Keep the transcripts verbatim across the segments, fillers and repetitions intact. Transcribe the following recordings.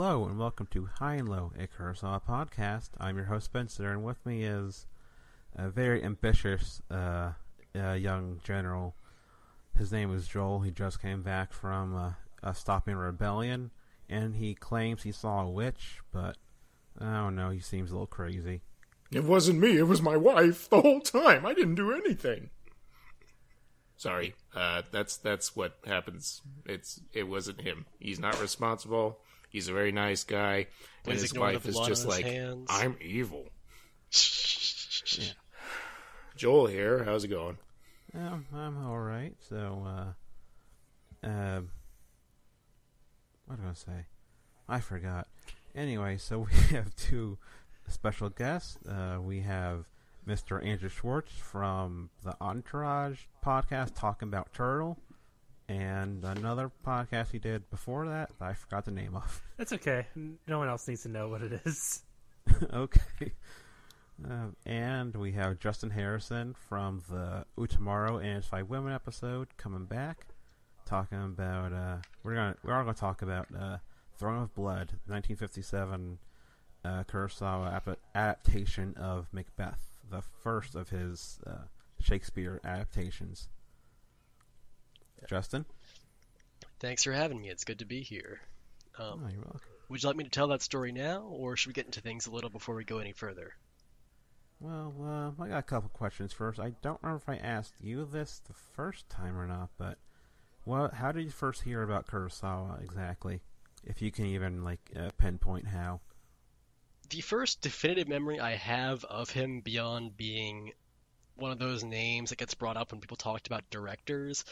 Hello and welcome to High and Low, a Kurosawa podcast. I'm your host Spencer, and with me is a very ambitious uh, uh, young general. His name is Joel. He just came back from uh, uh, stopping a rebellion, and he claims he saw a witch, but I don't know, he seems a little crazy. It wasn't me, it was my wife the whole time. I didn't do anything. Sorry, uh, that's that's what happens. It's It wasn't him. He's not responsible. He's a very nice guy, and his wife is just like, hands. I'm evil. Yeah. Joel here, how's it going? Um, I'm alright, so, uh, uh, what do I say? I forgot. Anyway, so we have two special guests. Uh, we have Mister Andrew Schwartz from the Entourage podcast talking about Turtle, and another podcast he did before that that I forgot the name of. That's okay. No one else needs to know what it is. Okay. Uh, and we have Justin Harrison from the Utamaro and His Five Women episode coming back, talking about uh, we're gonna we're all gonna talk about uh, Throne of Blood, nineteen fifty-seven uh, Kurosawa ap- adaptation of Macbeth, the first of his uh, Shakespeare adaptations. Justin? Thanks for having me. It's good to be here. Um, oh, you're welcome. Would you like me to tell that story now, or should we get into things a little before we go any further? Well, uh, I got a couple questions first. I don't remember if I asked you this the first time or not, but well, how did you first hear about Kurosawa exactly? If you can even like uh, pinpoint how. The first definitive memory I have of him beyond being one of those names that gets brought up when people talked about directors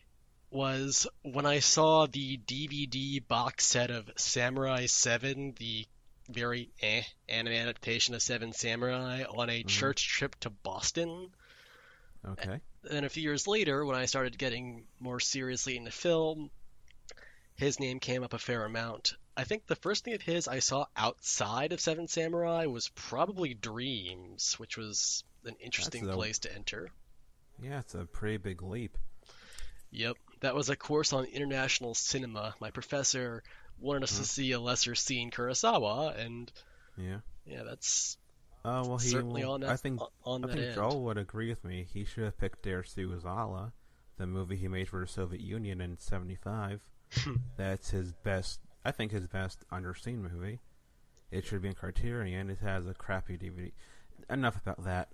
was when I saw the D V D box set of Samurai seven, the very eh anime adaptation of Seven Samurai, on a mm-hmm. church trip to Boston. Okay. And then a few years later, when I started getting more seriously into film, his name came up a fair amount. I think the first thing of his I saw outside of Seven Samurai was probably Dreams, which was an interesting a, place to enter. Yeah, it's a pretty big leap. Yep. That was a course on international cinema. My professor wanted us mm-hmm. to see a lesser seen Kurosawa, and yeah, yeah, that's uh, well, he, certainly well, on that. I think on I that think end. Joel would agree with me. He should have picked Dare Suazala, the movie he made for the Soviet Union in seventy-five. That's his best. I think his best underseen movie. It should be in Criterion. It has a crappy D V D. Enough about that.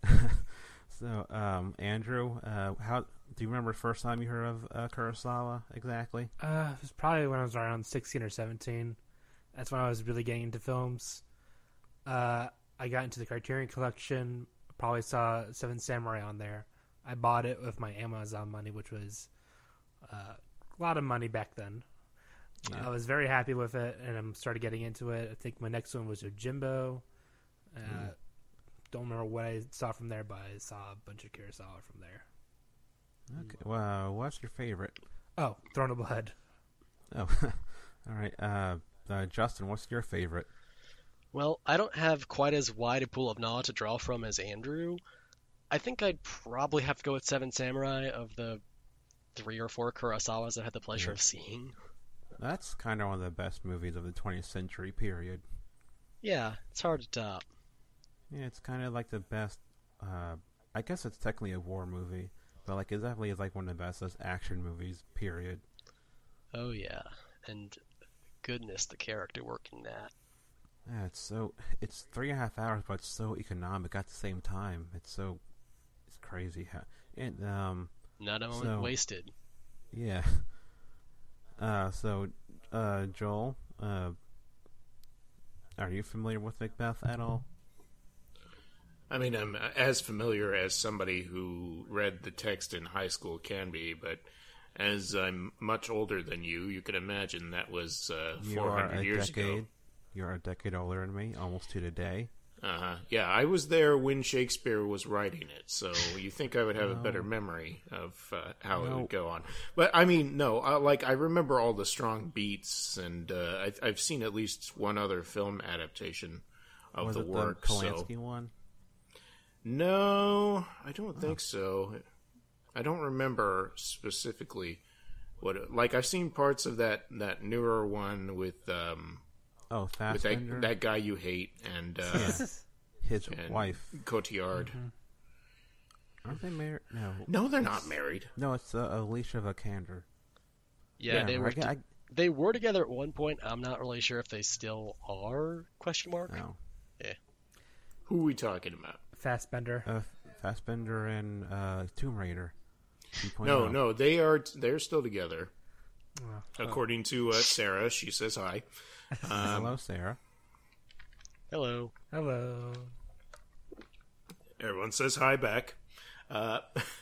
So, um, Andrew, uh, how do you remember the first time you heard of uh, Kurosawa exactly? Uh, it was probably when I was around sixteen or seventeen. That's when I was really getting into films. Uh, I got into the Criterion Collection. Probably saw Seven Samurai on there. I bought it with my Amazon money, which was uh, a lot of money back then. Yeah. I was very happy with it, and I started getting into it. I think my next one was Yojimbo. Uh, mm. Don't remember what I saw from there, but I saw a bunch of Kurosawa from there. Okay. Well, what's your favorite? Oh, Throne of Blood. Oh, all right. Uh, uh, Justin, what's your favorite? Well, I don't have quite as wide a pool of knowledge to draw from as Andrew. I think I'd probably have to go with Seven Samurai of the three or four Kurosawas I had the pleasure yeah. of seeing. That's kind of one of the best movies of the twentieth century period. Yeah, it's hard to top. Yeah, it's kind of like the best. Uh, I guess it's technically a war movie, but like it definitely is like one of the best action movies. Period. Oh yeah, and goodness, the character work in that. Yeah, it's so it's three and a half hours, but it's so economic at the same time. It's so it's crazy how and um. Not a moment so, wasted. Yeah. Uh, so, uh, Joel, uh, are you familiar with Macbeth at all? I mean, I'm as familiar as somebody who read the text in high school can be, but as I'm much older than you, you can imagine that was uh, four hundred years decade, ago. You're a decade older than me, almost to the day. Uh-huh. Yeah, I was there when Shakespeare was writing it, so you think I would have no. a better memory of uh, how no. it would go on. But, I mean, no, uh, like, I remember all the strong beats, and uh, I've, I've seen at least one other film adaptation of was the it work. the Polanski so. one? No, I don't oh. think so. I don't remember specifically what. It, like, I've seen parts of that, that newer one with... Um, Oh, with Fassbender. that that guy you hate and uh, Yeah. His and wife. Cotillard. Mm-hmm. Aren't they married? No. No, they're not married. No, it's uh, Alicia Vikander. Yeah, they I were. get- I- They were together at one point. I'm not really sure if they still are. Question mark. no. Who are we talking about? Fassbender. Uh, Fassbender and uh, Tomb Raider. No, no, they are. They're still together, Oh. according to uh, Sarah. She says hi. Um, Hello, Sarah. Hello. Hello. Everyone says hi back. Uh,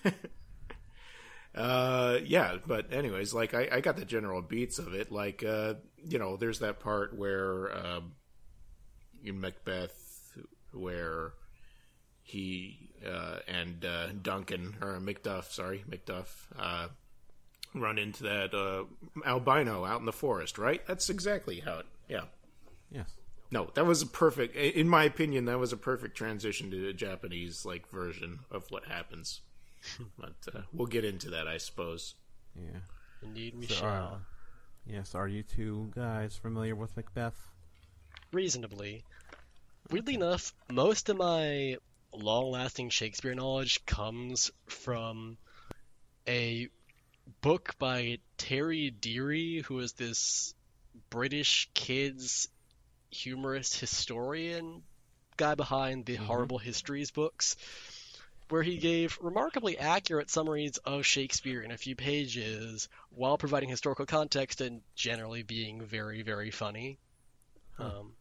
uh, yeah, but anyways, like I, I got the general beats of it. Like, uh, you know, there's that part where um, in Macbeth, where he uh, and uh, Duncan or Macduff, sorry, Macduff, uh, run into that uh, albino out in the forest. Right? That's exactly how it. Yeah. Yes. No, that was a perfect. In my opinion, that was a perfect transition to a Japanese like version of what happens. But uh, we'll get into that, I suppose. Yeah. Indeed, we So, shall. uh, yes, are you two guys familiar with Macbeth? Reasonably. Weirdly enough, most of my long-lasting Shakespeare knowledge comes from a book by Terry Deary, who is this British kids humorist historian guy behind the Mhm. Horrible Histories books, where he gave remarkably accurate summaries of Shakespeare in a few pages while providing historical context and generally being very, very funny. Huh. Um,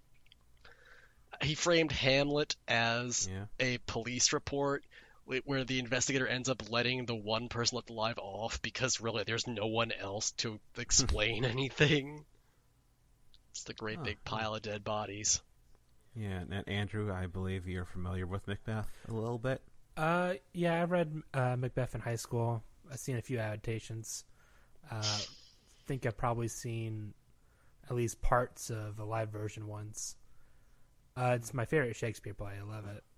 he framed Hamlet as Yeah. a police report wh- where the investigator ends up letting the one person left alive off because really there's no one else to explain anything. It's the great Huh. big pile of dead bodies. Yeah, and Andrew, I believe you're familiar with Macbeth a little bit. Uh, yeah, I read uh, Macbeth in high school. I've seen a few adaptations. Uh, think I've probably seen at least parts of a live version once. Uh, it's my favorite Shakespeare play. I love it.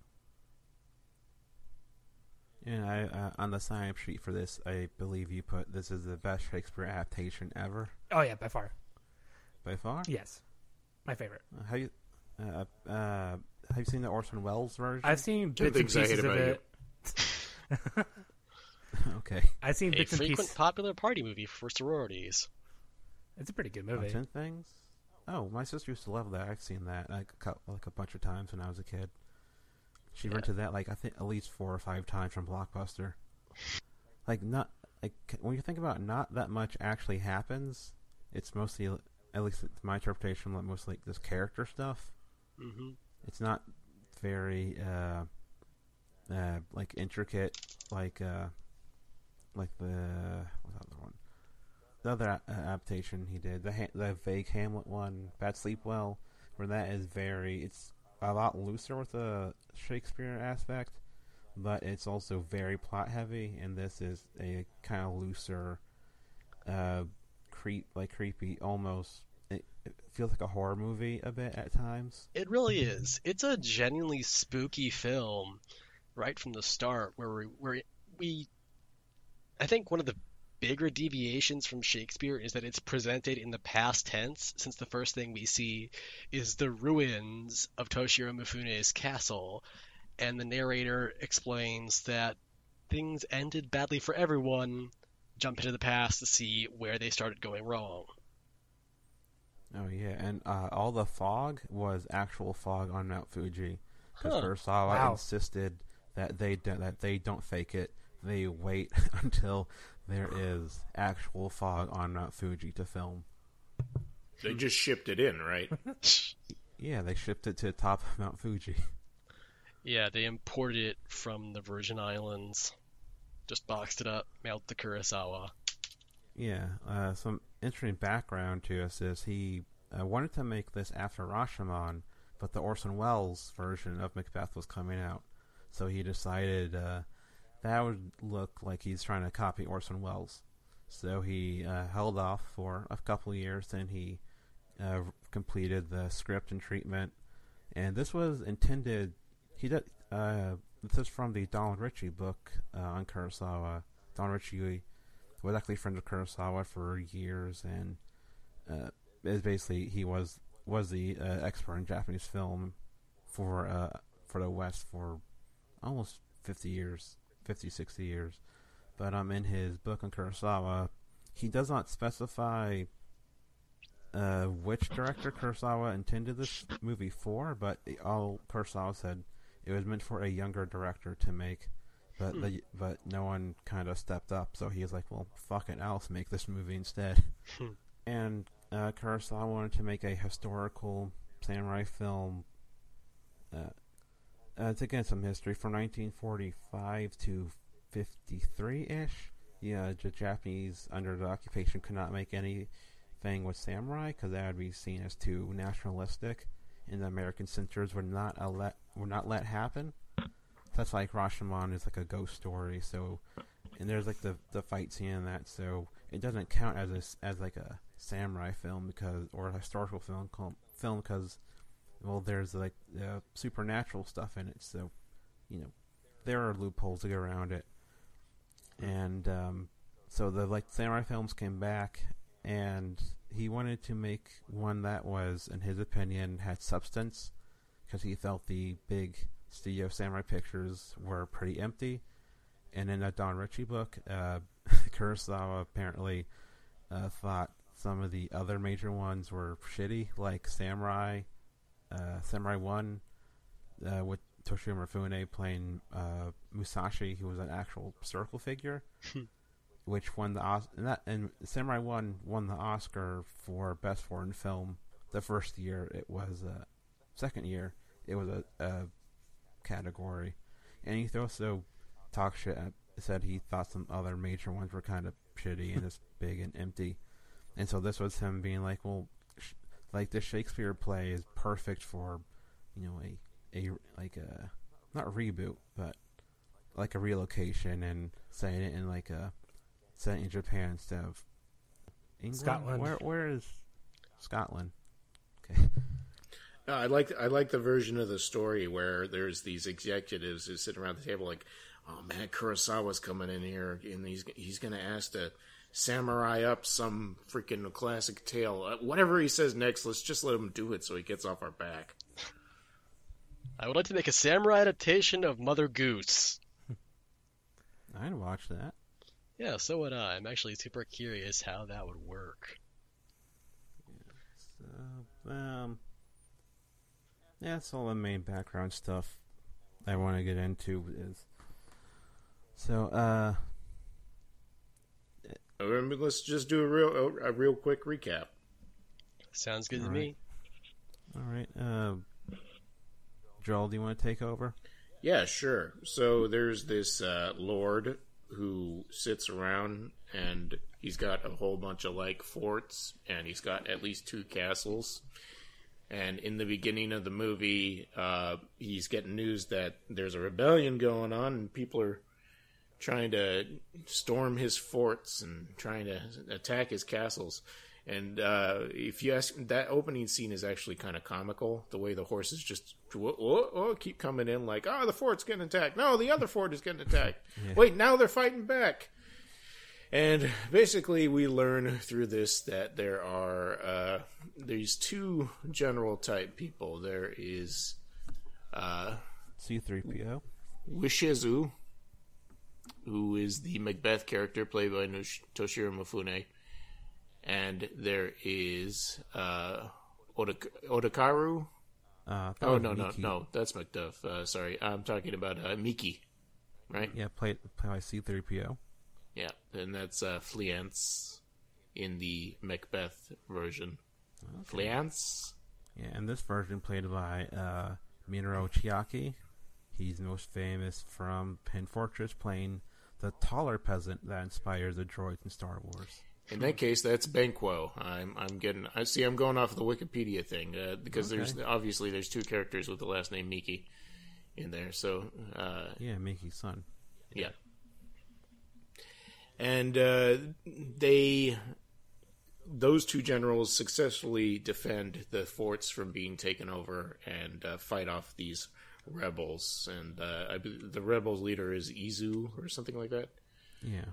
Yeah, I, uh, on the sign-up sheet for this, I believe you put this is the best Shakespeare adaptation ever, Oh yeah, by far. by far. Yes, my favorite. Uh, Have you, uh, uh, have you seen the Orson Welles version? I've seen Two bits and things I hate pieces of about you. it. Okay. I've seen A bits and frequent pieces. popular party movie for sororities. It's a pretty good On movie. Ten Things? Oh, my sister used to love that. I've seen that like a, cou- like a bunch of times when I was a kid. She Yeah. rented that like I think at least four or five times from Blockbuster. Like not like when you think about it, not that much actually happens. It's mostly, at least it's my interpretation, like mostly like this character stuff. hmm It's not very uh, uh, like intricate, like uh, like the what's the other one? The other a- uh, adaptation he did, the ha- the vague Hamlet one, Bad Sleep Well, where that is very, it's a lot looser with the Shakespeare aspect, but it's also very plot heavy, and this is a kind of looser, uh, creep like creepy almost. It, it feels like a horror movie a bit at times. It really is. It's a genuinely spooky film right from the start, where we, where we, I think one of the bigger deviations from Shakespeare is that it's presented in the past tense, since the first thing we see is the ruins of Toshiro Mifune's castle, and the narrator explains that things ended badly for everyone, jump into the past to see where they started going wrong. Oh yeah, and uh, all the fog was actual fog on Mount Fuji, because Huh. Kurosawa Wow. insisted that they do, that they don't fake it. They wait until there is actual fog on Mount Fuji to film. They just shipped it in, right? Yeah, they shipped it to the top of Mount Fuji. Yeah, they imported it from the Virgin Islands, just boxed it up, mailed to Kurosawa. Yeah, uh, some interesting background to us is he uh, wanted to make this after Rashomon, but the Orson Welles version of Macbeth was coming out, so he decided uh, that would look like he's trying to copy Orson Welles. So he uh, held off for a couple of years, then he uh, completed the script and treatment, and this was intended. He did. Uh, this is from the Donald Ritchie book uh, on Kurosawa. Donald Ritchie was actually friends with Kurosawa for years, and uh, it's basically he was was the uh, expert in Japanese film for uh, for the West for almost fifty years, fifty, sixty years. But um, in his book on Kurosawa, he does not specify uh, which director Kurosawa intended this movie for, but all Kurosawa said it was meant for a younger director to make. But Hmm. the, but no one kind of stepped up, so he was like, well, fuck it, I'll make this movie instead. Hmm. And uh, Kurosawa wanted to make a historical samurai film uh, uh, to get some history from nineteen forty-five to fifty-three-ish. Yeah, the Japanese under the occupation could not make anything with samurai because that would be seen as too nationalistic, and the American censors would not uh, let would not let happen. That's like Rashomon is like a ghost story, so and there's like the the fight scene in that, so it doesn't count as a s as like a samurai film because or a historical film called, film because well there's like uh, supernatural stuff in it, so you know there are loopholes to get around it, and um, so the like samurai films came back, and he wanted to make one that was, in his opinion, had substance because he felt the big studio samurai pictures were pretty empty. And in that Don Ritchie book, uh, Kurosawa apparently uh, thought some of the other major ones were shitty, like Samurai, uh, Samurai One, uh, with Toshiro Mifune playing uh, Musashi, who was an actual circle figure, which won the Os- and, that, and Samurai One won the Oscar for Best Foreign Film. The first year it was, uh, second year it was a, a category, and he also talked shit. At, said he thought some other major ones were kind of shitty and just big and empty, and so this was him being like, well, sh- like this Shakespeare play is perfect for, you know, a a like a not a reboot, but like a relocation and saying it in like a set in Japan instead of England. Scotland. Where where is Scotland? Okay. No, I like I like the version of the story where there's these executives who sit around the table like, oh man, Kurosawa's coming in here and he's he's gonna ask to samurai up some freaking classic tale. Uh, whatever he says next, let's just let him do it so he gets off our back. I would like to make a samurai adaptation of Mother Goose. I'd watch that. Yeah, so would I. I'm actually super curious how that would work. So, um, yeah, that's all the main background stuff I want to get into is. So, uh, Uh, Let's just do a real a real quick recap. Sounds good to All me. all right, uh, Joel, do you want to take over? Yeah, sure. So there's this uh, lord who sits around and he's got a whole bunch of like forts and he's got at least two castles. And in the beginning of the movie, uh, he's getting news that there's a rebellion going on and people are trying to storm his forts and trying to attack his castles. And uh, if you ask, that opening scene is actually kind of comical. The way the horses just whoa, whoa, whoa, keep coming in like, oh, the fort's getting attacked. No, the other fort is getting attacked. Yeah. Wait, now they're fighting back. And basically, we learn through this that there are uh, these two general type people. There is uh, C three P O. Wishizu, who is the Macbeth character played by Nush- Toshiro Mifune. And there is uh, Odak- Odakaru. Uh, that Oh, was no, no, Miki. no. That's Macduff. Uh, sorry. I'm talking about uh, Miki, right? Yeah, played played by C three P O. Yeah. And that's uh, Fleance in the Macbeth version. Fleance? Yeah, and this version played by uh, Minoru Chiaki. He's most famous from Pin Fortress, playing the taller peasant that inspires the droids in Star Wars. In that case, that's Banquo. I'm I'm getting. I see. I'm going off the Wikipedia thing uh, because Okay. there's obviously there's two characters with the last name Miki in there. So uh, Yeah, Miki's son. yeah, and uh, they those two generals successfully defend the forts from being taken over and uh, fight off these rebels. And uh, I, be- the rebels leader is Izu or something like that. Yeah,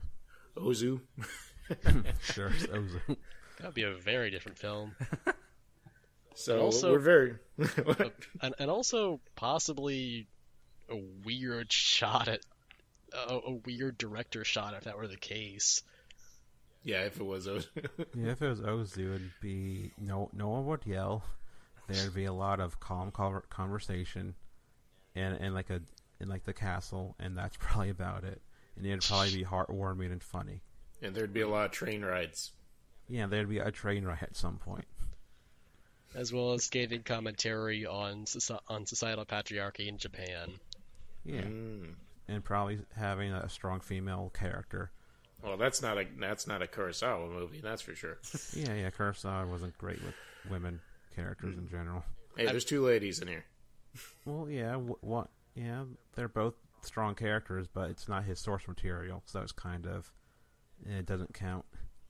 Ozu. sure. Ozu. That would be a very different film. So Also- we're very. and, and also possibly a weird shot at a, a weird director shot if that were the case. Yeah, if it was. A... Yeah, if it was Ozu, it'd be no no one would yell. There'd be a lot of calm conver- conversation, and and like a in like the castle, and that's probably about it. And it'd probably be heartwarming and funny. and there'd be a lot of train rides. Yeah, there'd be a train ride at some point. As well as scathing commentary on soci- on societal patriarchy in Japan. Yeah, Mm. and probably having a strong female character. Well, that's not a that's not a Kurosawa movie, that's for sure. Yeah, yeah, Kurosawa wasn't great with women characters in general. Hey, there's two ladies in here. Well, yeah, w- what? Yeah, they're both strong characters, but it's not his source material, so it's kind of it doesn't count.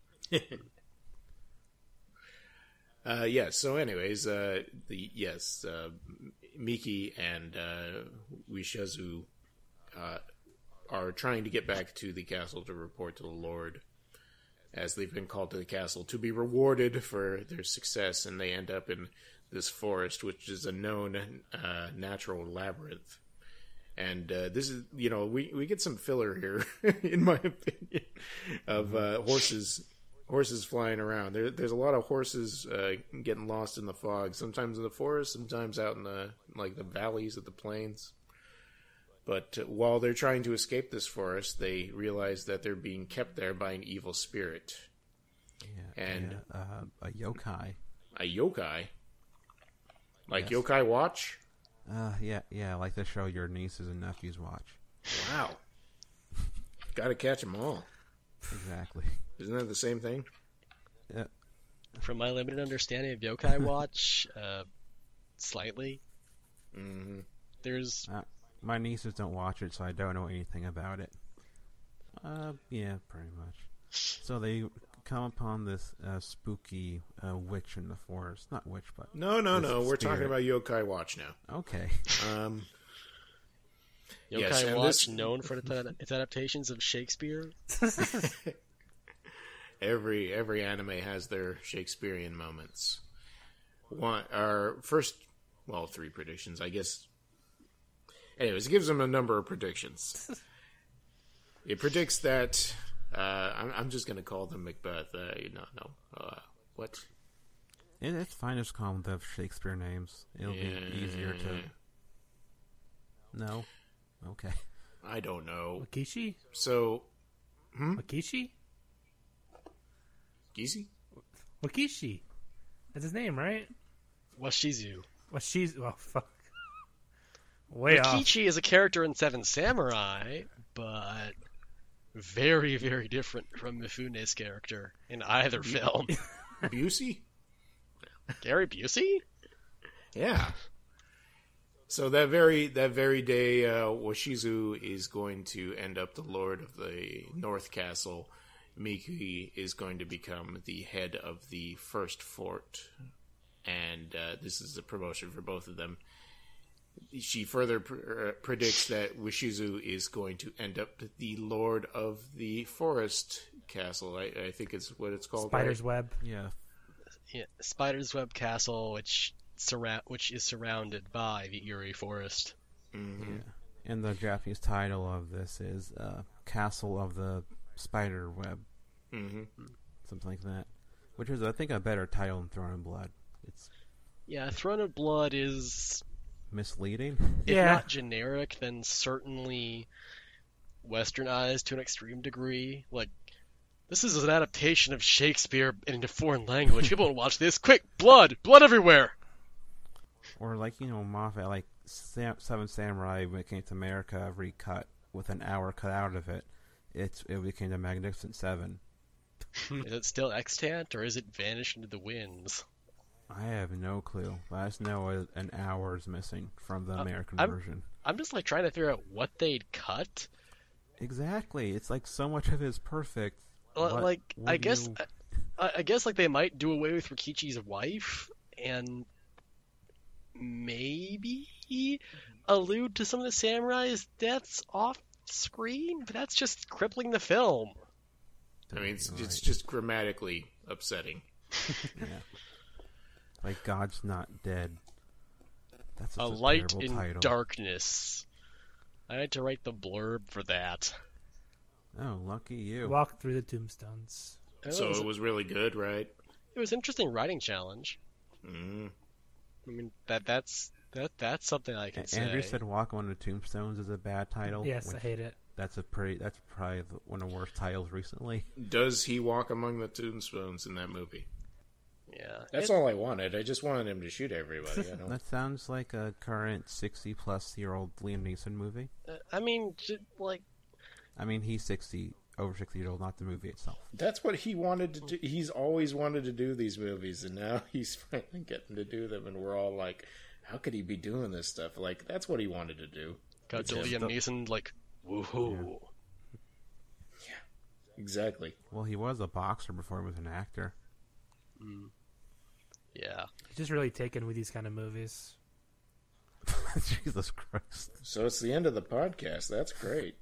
Uh, yes. So, anyways, uh, the yes, uh, Miki and uh, Wishazu uh, are trying to get back to the castle to report to the Lord, as they've been called to the castle to be rewarded for their success, and they end up in this forest, which is a known uh, natural labyrinth. And uh, this is, you know, we, we get some filler here, in my opinion, of uh, horses horses flying around. There, there's a lot of horses uh, getting lost in the fog, sometimes in the forest, sometimes out in the like the valleys of the plains. But uh, while they're trying to escape this forest, they realize that they're being kept there by an evil spirit, Yeah, And- yeah, uh, a yokai. a yokai, like Yes. Yokai Watch. Uh, yeah, yeah, like the show your nieces and nephews watch. Wow, got to catch them all. Exactly. Isn't that the same thing? Yeah, From my limited understanding of Yokai Watch, uh, slightly, Mm-hmm. there's my nieces don't watch it, so I don't know anything about it. Uh, yeah, pretty much. So they come upon this uh, spooky uh, witch in the forest. Not witch, but No, no, This no. We're talking spirit. about Yokai Watch now. okay. Um, Yokai Yes, and Watch this- known for its, ad- its adaptations of Shakespeare. every every anime has their Shakespearean moments. One, our first, well, three predictions, I guess. Anyways, it gives them a number of predictions. It predicts that uh, I'm, I'm just going to call them Macbeth. Uh, no, no. Uh, what? It, it's fine to just call them the Shakespeare names. It'll Yeah. be easier to. No. Okay. I don't know. Wakishi? So, Wakishi? Gizi? Wakishi. That's his name, right? Washizu. Well, she's well, fuck. Way off. Rikichi is a character in Seven Samurai, but very, very different from Mifune's character in either film. Busey? Gary Busey? Yeah. So that very that very day, uh, Washizu is going to end up the lord of the North Castle. Miki is going to become the head of the first fort, and uh, this is a promotion for both of them. She further pr- uh, predicts that Washizu is going to end up the lord of the forest castle. I, I think it's what it's called. Spider's right? Web. Yeah. Yeah, Spider's Web Castle, which surra- which is surrounded by the Eerie Forest. Mhm. Yeah. And the Japanese title of this is uh, Castle of the Spider Web. Mhm. Something like that. Which is, I think, a better title than Throne of Blood. It's Yeah, Throne of Blood is, misleading. if Yeah. not generic, then certainly westernized to an extreme degree. Like, this is an adaptation of Shakespeare into foreign language. People don't watch this. Quick, blood! Blood everywhere! Or like, you know, Moffat, like Sam- Seven Samurai, when it came to America, recut with an hour cut out of it. It's It became the Magnificent Seven. Is it still extant, or is it vanished into the winds? I have no clue. But I just know a- an hour is missing from the Uh, American I'm- version. I'm just like trying to figure out what they'd cut. Exactly. It's like so much of it is perfect. Well, What like, I would guess, you- I, I guess like they might do away with Rikichi's wife and maybe allude to some of the samurai's deaths off screen, but that's just crippling the film. I mean, it's, Right. it's just grammatically upsetting. Yeah. Like God's Not Dead. That's A a Light terrible in title. Darkness. I had to write the blurb for that. Oh, lucky you. Walk through the tombstones. It So was, it was really good, right? it was an interesting writing challenge. Mm. I mean, that that's that that's something I can A- say. Andrew said "Walk on the Tombstones" is a bad title. Yes, I which- hate it. That's a pretty. That's probably the- one of the worst titles recently. Does he walk among the tombstones in that movie? Yeah, That's It- all I wanted. I just wanted him to shoot everybody. I don't... That sounds like a current sixty-plus-year-old Liam Neeson movie. uh, I mean, j- like, I mean, he's sixty, over sixty years old, not the movie itself. That's what he wanted to do. He's always wanted to do these movies, and now he's finally getting to do them, and we're all like, how could he be doing this stuff? Like, that's what he wanted to do. got to It's Liam the- Neeson, like, woohoo. Exactly. Well, he was a boxer before he was an actor. Yeah. He's just really taken with these kind of movies. Jesus Christ. So it's the end of the podcast. That's great.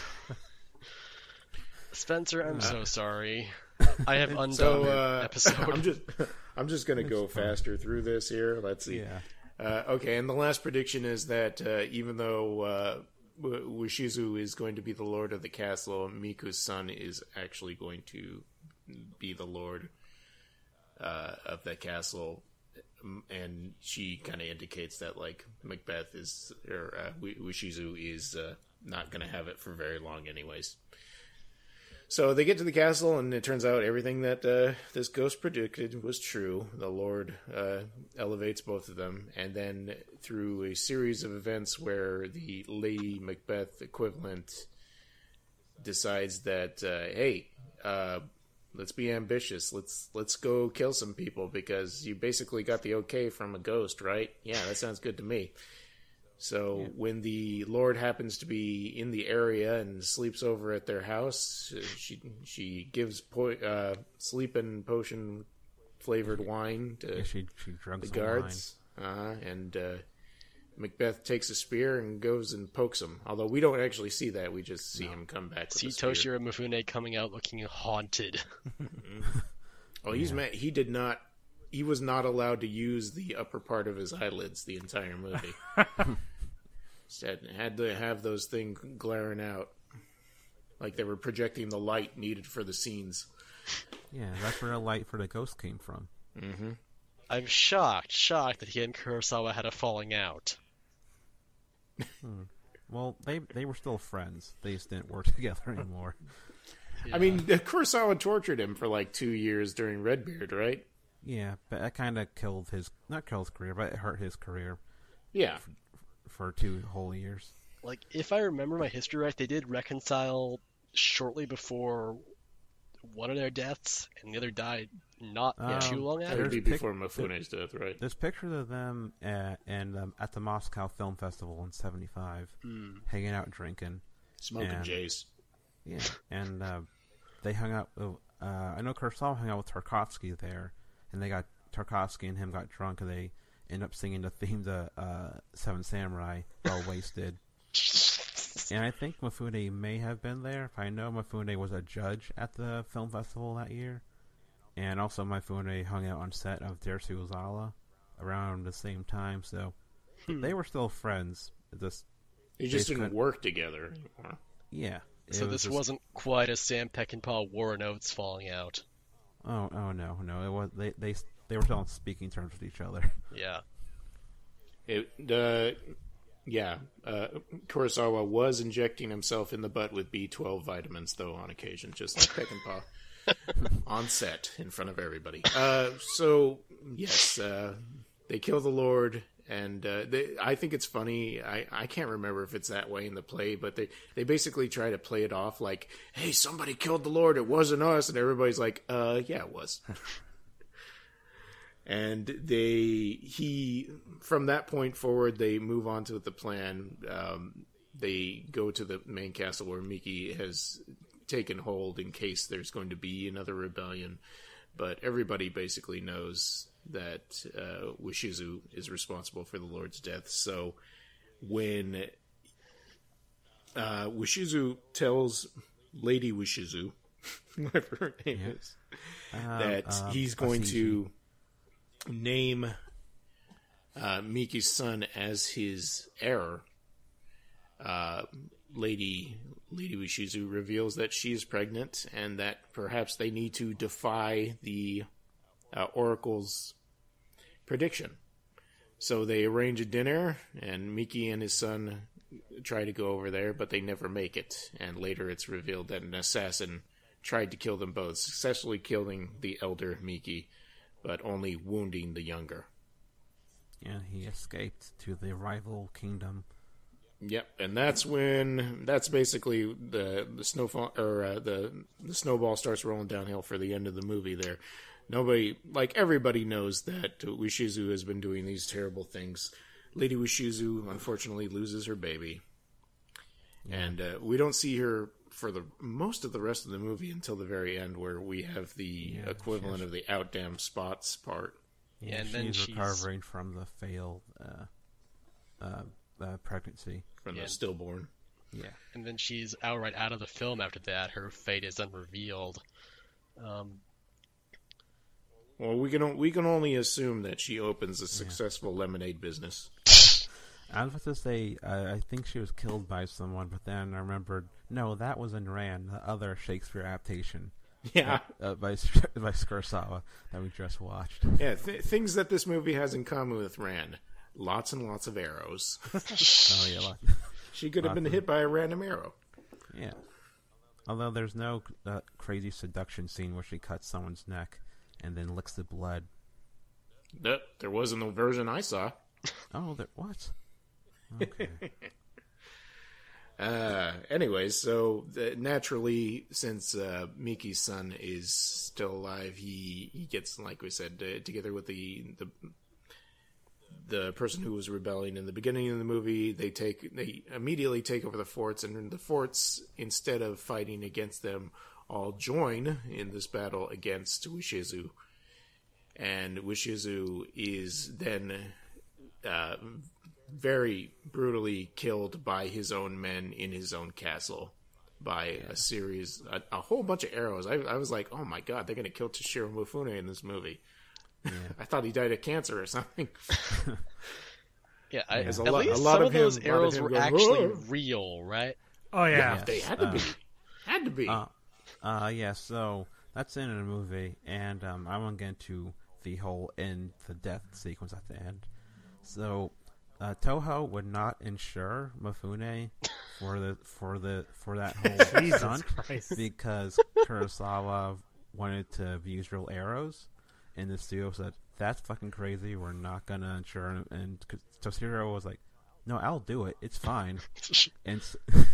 Spencer, I'm so sorry. I have undone So an uh, episode. I'm just I'm just gonna go fine. faster through this here. Let's see. Yeah. Uh, okay, and the last prediction is that uh, even though uh, W- Wushizu is going to be the lord of the castle, Miku's son is actually going to be the lord uh, of the castle, Um, and she kind of indicates that like Macbeth is or uh, W- Wushizu is uh, not going to have it for very long, anyways. So they get to the castle, and it turns out everything that uh, this ghost predicted was true. The Lord uh, elevates both of them, and then through a series of events where the Lady Macbeth equivalent decides that, uh, hey, uh, let's be ambitious. Let's let's go kill some people because you basically got the okay from a ghost, right? Yeah, that sounds good to me. So yeah. When the Lord happens to be in the area and sleeps over at their house, she she gives po- uh, sleeping potion flavored wine to Yeah, she she the drugs the guards, uh-huh, and uh, Macbeth takes a spear and goes and pokes him. Although we don't actually see that, we just see No. him come back. With See a spear. Toshiro Mifune coming out looking haunted. Oh, he's Yeah. mad. He did not. He was not allowed to use the upper part of his eyelids the entire movie. Instead, had to have those things glaring out, like they were projecting the light needed for the scenes. Yeah, that's where the light for the ghost came from. Mm-hmm. I'm shocked, shocked that he and Kurosawa had a falling out. Hmm. Well, they they were still friends. They just didn't work together anymore. Yeah. I mean, Kurosawa tortured him for like two years during Redbeard, right? Yeah, but that kind of killed his not killed his career, but it hurt his career Yeah. for two whole years. like, if I remember my history right, they did reconcile shortly before one of their deaths, and the other died not Um, too long That after. would be There's pic- before Mifune's death, right? There's pictures of them at, and um, at the Moscow Film Festival in seventy-five, Hmm. hanging out drinking. Smoking And- Jays. Yeah, and uh, they hung out. With, uh, I know Kurosawa hung out with Tarkovsky there, and they got Tarkovsky and him got drunk, and they end up singing the theme to uh, Seven Samurai while wasted. And I think Mifune may have been there. If I know Mifune was a judge at the film festival that year, and also Mifune hung out on set of Dersu Uzala around the same time, so Hmm. they were still friends. Just They just They didn't couldn't- work together anymore. yeah. it So was this just- wasn't quite a Sam Peckinpah Warren Oates falling out. Oh, oh no, no. It was they they they were still on speaking terms with each other. Yeah. It, uh, yeah, uh, Kurosawa was injecting himself in the butt with B twelve vitamins, though, on occasion, just like Peckinpah, on set in front of everybody. Uh, so, yes, uh, they kill the Lord, and uh, they, I think it's funny. I, I can't remember if it's that way in the play, but they, they basically try to play it off like, hey, somebody killed the Lord, it wasn't us, and everybody's like, uh, yeah, it was. And they, he, from that point forward, they move on to the plan. Um, they go to the main castle where Miki has taken hold in case there's going to be another rebellion. But everybody basically knows that uh, Wushizu is responsible for the Lord's death. So when uh, Wushizu tells Lady Wushizu, whatever her name Yeah. is, Um, that um, he's going Asiji. to... name uh, Miki's son as his heir, uh, Lady Lady Wishizu reveals that she is pregnant and that perhaps they need to defy the uh, Oracle's prediction. So they arrange a dinner, and Miki and his son try to go over there, but they never make it. And later it's revealed that an assassin tried to kill them both, successfully killing the elder Miki, but only wounding the younger. And he escaped to the rival kingdom. Yep, and that's when that's basically the the snowfall or uh, the the snowball starts rolling downhill for the end of the movie. There, nobody like everybody knows that Wishizu has been doing these terrible things. Lady Wishizu unfortunately loses her baby, yeah. and uh, we don't see her for the most of the rest of the movie until the very end, where we have the yeah, equivalent of the outdam spots part. Yeah, and she's then she's recovering from the failed uh, uh, uh, pregnancy. From yeah. the stillborn. Yeah. And then she's outright out of the film after that. Her fate is unrevealed. Um, well, we can we can only assume that she opens a successful yeah. lemonade business. I was about to say, uh, I think she was killed by someone, but then I remembered, no, that was in Ran, the other Shakespeare adaptation. Yeah. Uh, by, by Kurosawa that we just watched. Yeah, th- things that this movie has in common with Ran. Lots and lots of arrows. Oh, yeah. Lot, she could have been of, hit by a random arrow. Yeah. Although there's no uh, crazy seduction scene where she cuts someone's neck and then licks the blood. No, there wasn't the version I saw. Oh, there what? Okay. uh, anyways, so the, naturally, since uh, Miki's son is still alive, he, he gets, like we said, uh, together with the the the person who was rebelling in the beginning of the movie. They take they immediately take over the forts, and the forts, instead of fighting against them, all join in this battle against Wishizu. And Wishizu is then uh, very brutally killed by his own men in his own castle by yeah. a series, a, a whole bunch of arrows. I, I was like, oh my god, they're going to kill Toshiro Mifune in this movie. Yeah. I thought he died of cancer or something. yeah, I, yeah. at a lot, least a lot some of, of those him, arrows of were going, actually Whoa! real, right? Oh yeah, yeah they had to uh, be. Had to be. Uh, uh, yeah, so that's in the movie, and um, I won't get into the whole end, the death sequence at the end. So uh, Toho would not insure Mifune for the for the for that whole stunt because Kurosawa wanted to use real arrows, and the studio said that's fucking crazy. We're not gonna insure him. And Toshiro was like, "No, I'll do it. It's fine." and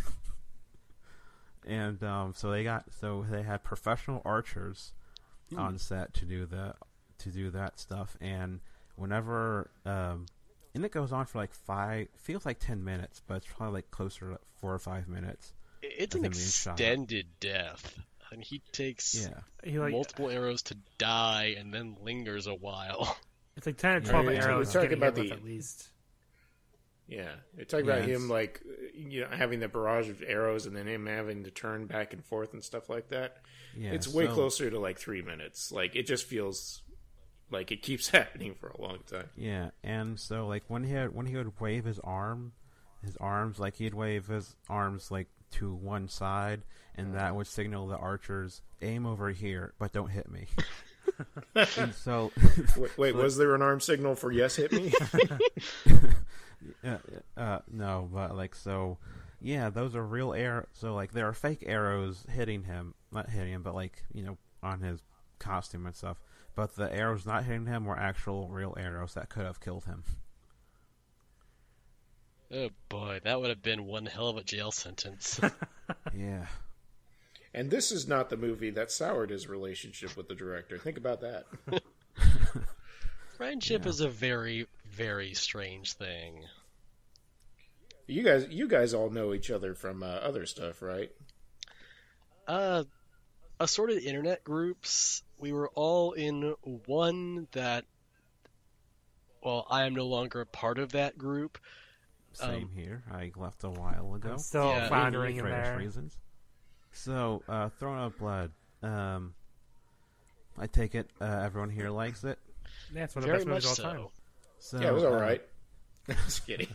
and um, so they got so they had professional archers mm. on set to do the to do that stuff. And whenever um, and it goes on for like five, feels like ten minutes, but it's probably like closer to four or five minutes. It's an extended death. And he takes yeah. he like, multiple arrows to die and then lingers a while. It's like ten or twelve yeah, arrows. We're talking about the at least. Yeah, they're talking yeah, about him like you know having the barrage of arrows and then him having to turn back and forth and stuff like that. Yeah, it's way so, closer to like three minutes. Like it just feels like it keeps happening for a long time. Yeah, and so like when he had when he would wave his arm, his arms like he'd wave his arms like to one side, and that would signal the archers aim over here, but don't hit me. and so, wait, wait so, was there an arm signal for yes, hit me? uh, uh, no, but like so, yeah, those are real arrows. So like there are fake arrows hitting him, not hitting him, but like you know on his costume and stuff. But the arrows not hitting him were actual real arrows that could have killed him. Oh boy, that would have been one hell of a jail sentence. Yeah. And this is not the movie that soured his relationship with the director. Think about that. Friendship yeah. is a very, very strange thing. You guys, you guys all know each other from uh, other stuff, right? Uh, assorted internet groups. We were all in one that. Well, I am no longer a part of that group. Same um, here. I left a while ago. I'm still yeah, floundering in there. Reasons. So, uh, Throne of Blood. Um, I take it uh, everyone here likes it. Yeah, it's one of the Very best much movies of all so. time. So, Yeah, it was all uh, right. Just kidding.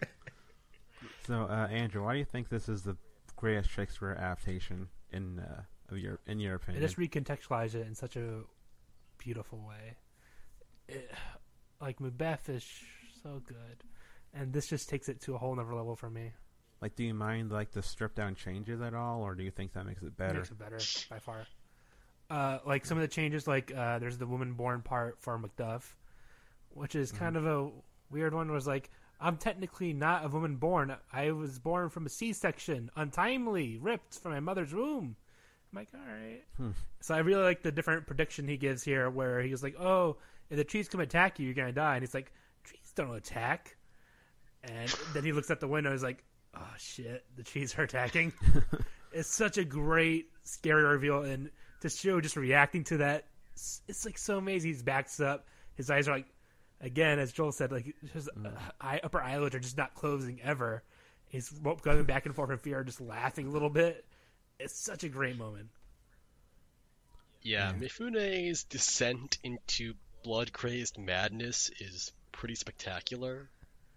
So, uh, Andrew, why do you think this is the greatest Shakespeare adaptation in uh, of your in your They opinion? just recontextualize it in such a beautiful way. It, like Macbeth is so good, and this just takes it to a whole nother level for me. Like, do you mind like the stripped down changes at all, or do you think that makes it It better? makes it better by far. Uh, like some of the changes, like uh, there's the woman born part for Macduff, which is kind of a weird one. Was like, I'm technically not a woman born. I was born from a C-section, untimely, ripped from my mother's womb. I'm like, all right. Hmm. So I really like the different prediction he gives here, where he was like, oh, if the trees come attack you, you're gonna die. And he's like, trees don't attack. And then he looks at the window. He's like, oh shit, the trees are attacking. It's such a great, scary reveal, and to show just reacting to that, it's, it's like so amazing. He backs up. His eyes are like, again, as Joel said, like his uh, eye, upper eyelids are just not closing ever. He's going back and forth in fear, just laughing a little bit. It's such a great moment. Yeah, Yeah. Mifune's descent into blood-crazed madness is pretty spectacular.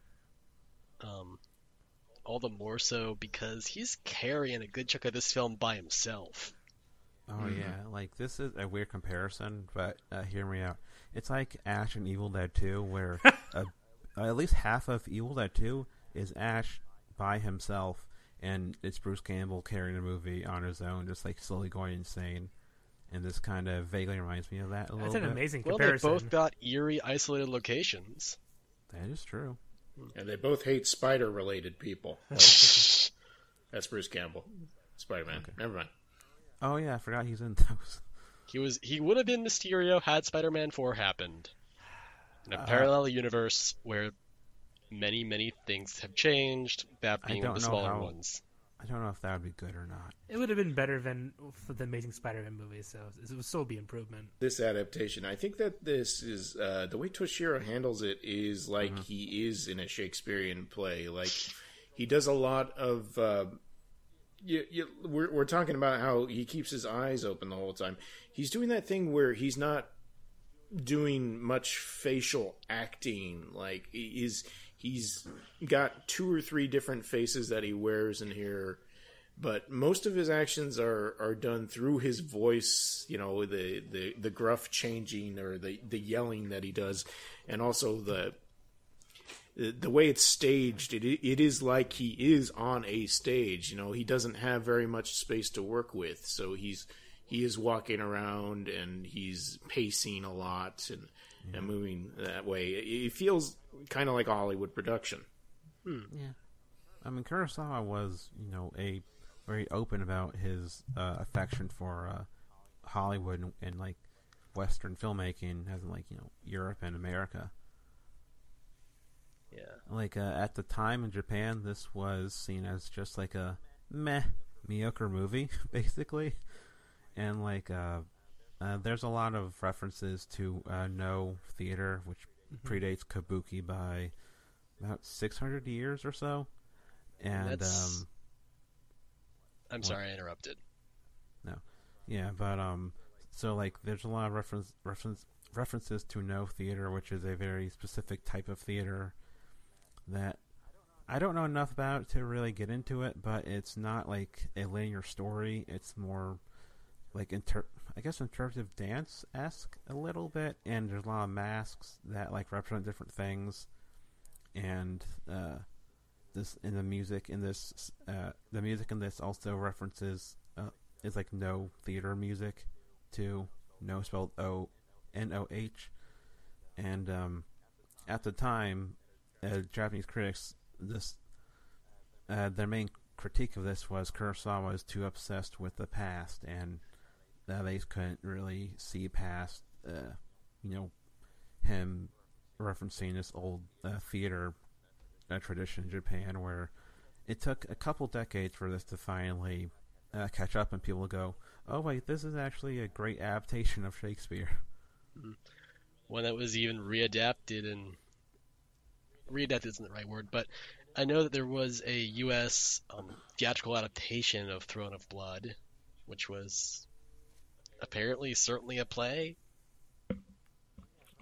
Um, all the more so because he's carrying a good chunk of this film by himself. Oh Mhm. yeah, like this is a weird comparison, but uh, hear me out. It's like Ash and Evil Dead two, where uh, at least half of Evil Dead two is Ash by himself, and it's Bruce Campbell carrying the movie on his own, just like slowly going insane. And this kind of vaguely reminds me of that a That's little an bit. amazing Well, they comparison. both got eerie, isolated locations. That is true. And they both hate spider-related people. Like, that's Bruce Campbell. Spider-Man. Okay. Never mind. Oh yeah, I forgot he's in those. He was he would have been Mysterio had Spider-Man four happened. In a Uh, parallel universe where many, many things have changed, that I being one of don't the know smaller how- ones. I don't know if that would be good or not. It would have been better than for the Amazing Spider-Man movie, so it would still be improvement. This adaptation, I think that this is uh, the way Toshiro handles it is like Mm-hmm. he is in a Shakespearean play. Like he does a lot of. Uh, you, you, we're we're talking about how he keeps his eyes open the whole time. He's doing that thing where he's not doing much facial acting. Like he's he's got two or three different faces that he wears in here. But most of his actions are, are done through his voice, you know, the, the, the gruff changing or the, the yelling that he does, and also the the, the way it's staged. It it is like he is on a stage. You know, he doesn't have very much space to work with, so he's he is walking around and he's pacing a lot and, and moving that way. It, it feels kind of like a Hollywood production. Yeah. I mean, Kurosawa was, you know, a very open about his uh, affection for uh, Hollywood and, and like Western filmmaking, as in like you know Europe and America. Yeah. Like uh, at the time in Japan, this was seen as just like a meh, mediocre movie, basically. And like, uh, uh, there's a lot of references to uh, No theater, which predates Kabuki by about six hundred years or so. And That's- um, I'm sorry I interrupted. yeah, but um, so like, there's a lot of reference reference references to No theater, which is a very specific type of theater that I don't know enough about to really get into it. But it's not like a linear story. It's more like inter I guess interpretive dance esque a little bit, and there's a lot of masks that like represent different things, and uh, this in the music in this uh, the music in this also references uh, is like No theater music to No spelled O N O H, and um, at the time, uh, Japanese critics this uh, their main critique of this was Kurosawa is too obsessed with the past, and that they couldn't really see past, uh, you know, him referencing this old uh, theater uh, tradition in Japan, where it took a couple decades for this to finally uh, catch up, and people go, "Oh wait, this is actually a great adaptation of Shakespeare." One that was even readapted and readapted isn't the right word, but I know that there was a U S um, theatrical adaptation of Throne of Blood, which was apparently certainly a play. Oh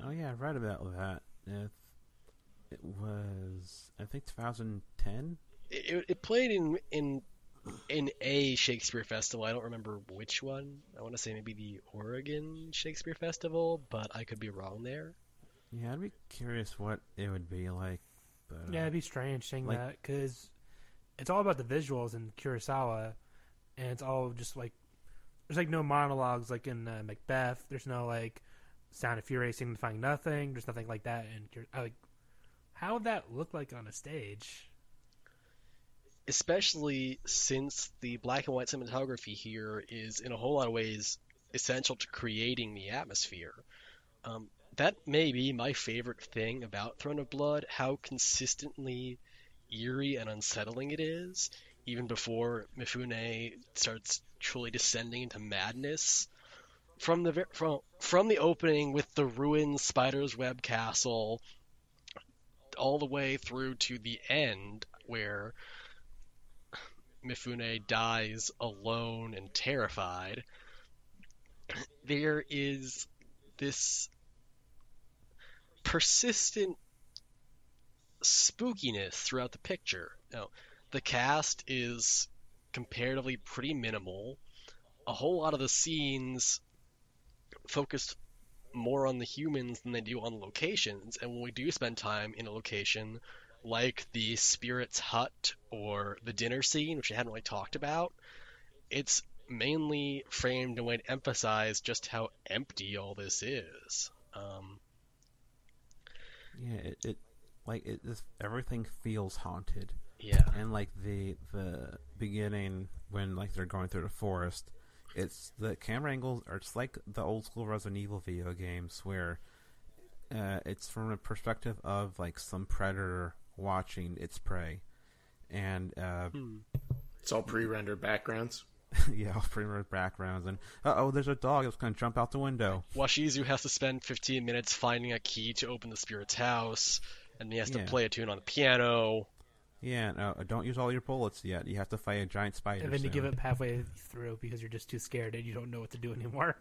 Oh yeah, I read about that. It, it was, I think, twenty ten. It, it played in in in a Shakespeare festival. I don't remember which one. I want to say maybe the Oregon Shakespeare Festival, but I could be wrong there. Yeah, I'd be curious what it would be like. But, uh, Yeah, it'd be strange seeing like- that because it's all about the visuals in Kurosawa, and it's all just like there's like no monologues like in uh, Macbeth. There's no like Sound of Fury signifying nothing. There's nothing like that. And Kur- I, like, how would that look like on a stage? Especially since the black and white cinematography here is, in a whole lot of ways, essential to creating the atmosphere. Um, that may be my favorite thing about Throne of Blood, how consistently eerie and unsettling it is, even before Mifune starts truly descending into madness. From the ver- from from the opening with the ruined Spider's Web Castle, all the way through to the end, where Mifune dies alone and terrified, there is this persistent spookiness throughout the picture. Now, the cast is comparatively pretty minimal. A whole lot of the scenes focused more on the humans than they do on the locations, and when we do spend time in a location like the Spirit's Hut or the dinner scene, which I hadn't really talked about, it's mainly framed in a way to emphasize just how empty all this is. Um, yeah, it, it like it just everything feels haunted. yeah. And like the the beginning when like they're going through the forest, it's the camera angles are just like the old school Resident Evil video games where uh, it's from a perspective of like some predator watching its prey, and uh, Hmm. It's all pre-rendered backgrounds. yeah, all pretty much backgrounds. And uh oh, there's a dog that's gonna jump out the window. Washizu has to spend fifteen minutes finding a key to open the spirit's house, and he has to Yeah. play a tune on the piano. Yeah, no, don't use all your bullets yet. You have to fight a giant spider. And then you soon. give up halfway through because you're just too scared and you don't know what to do anymore.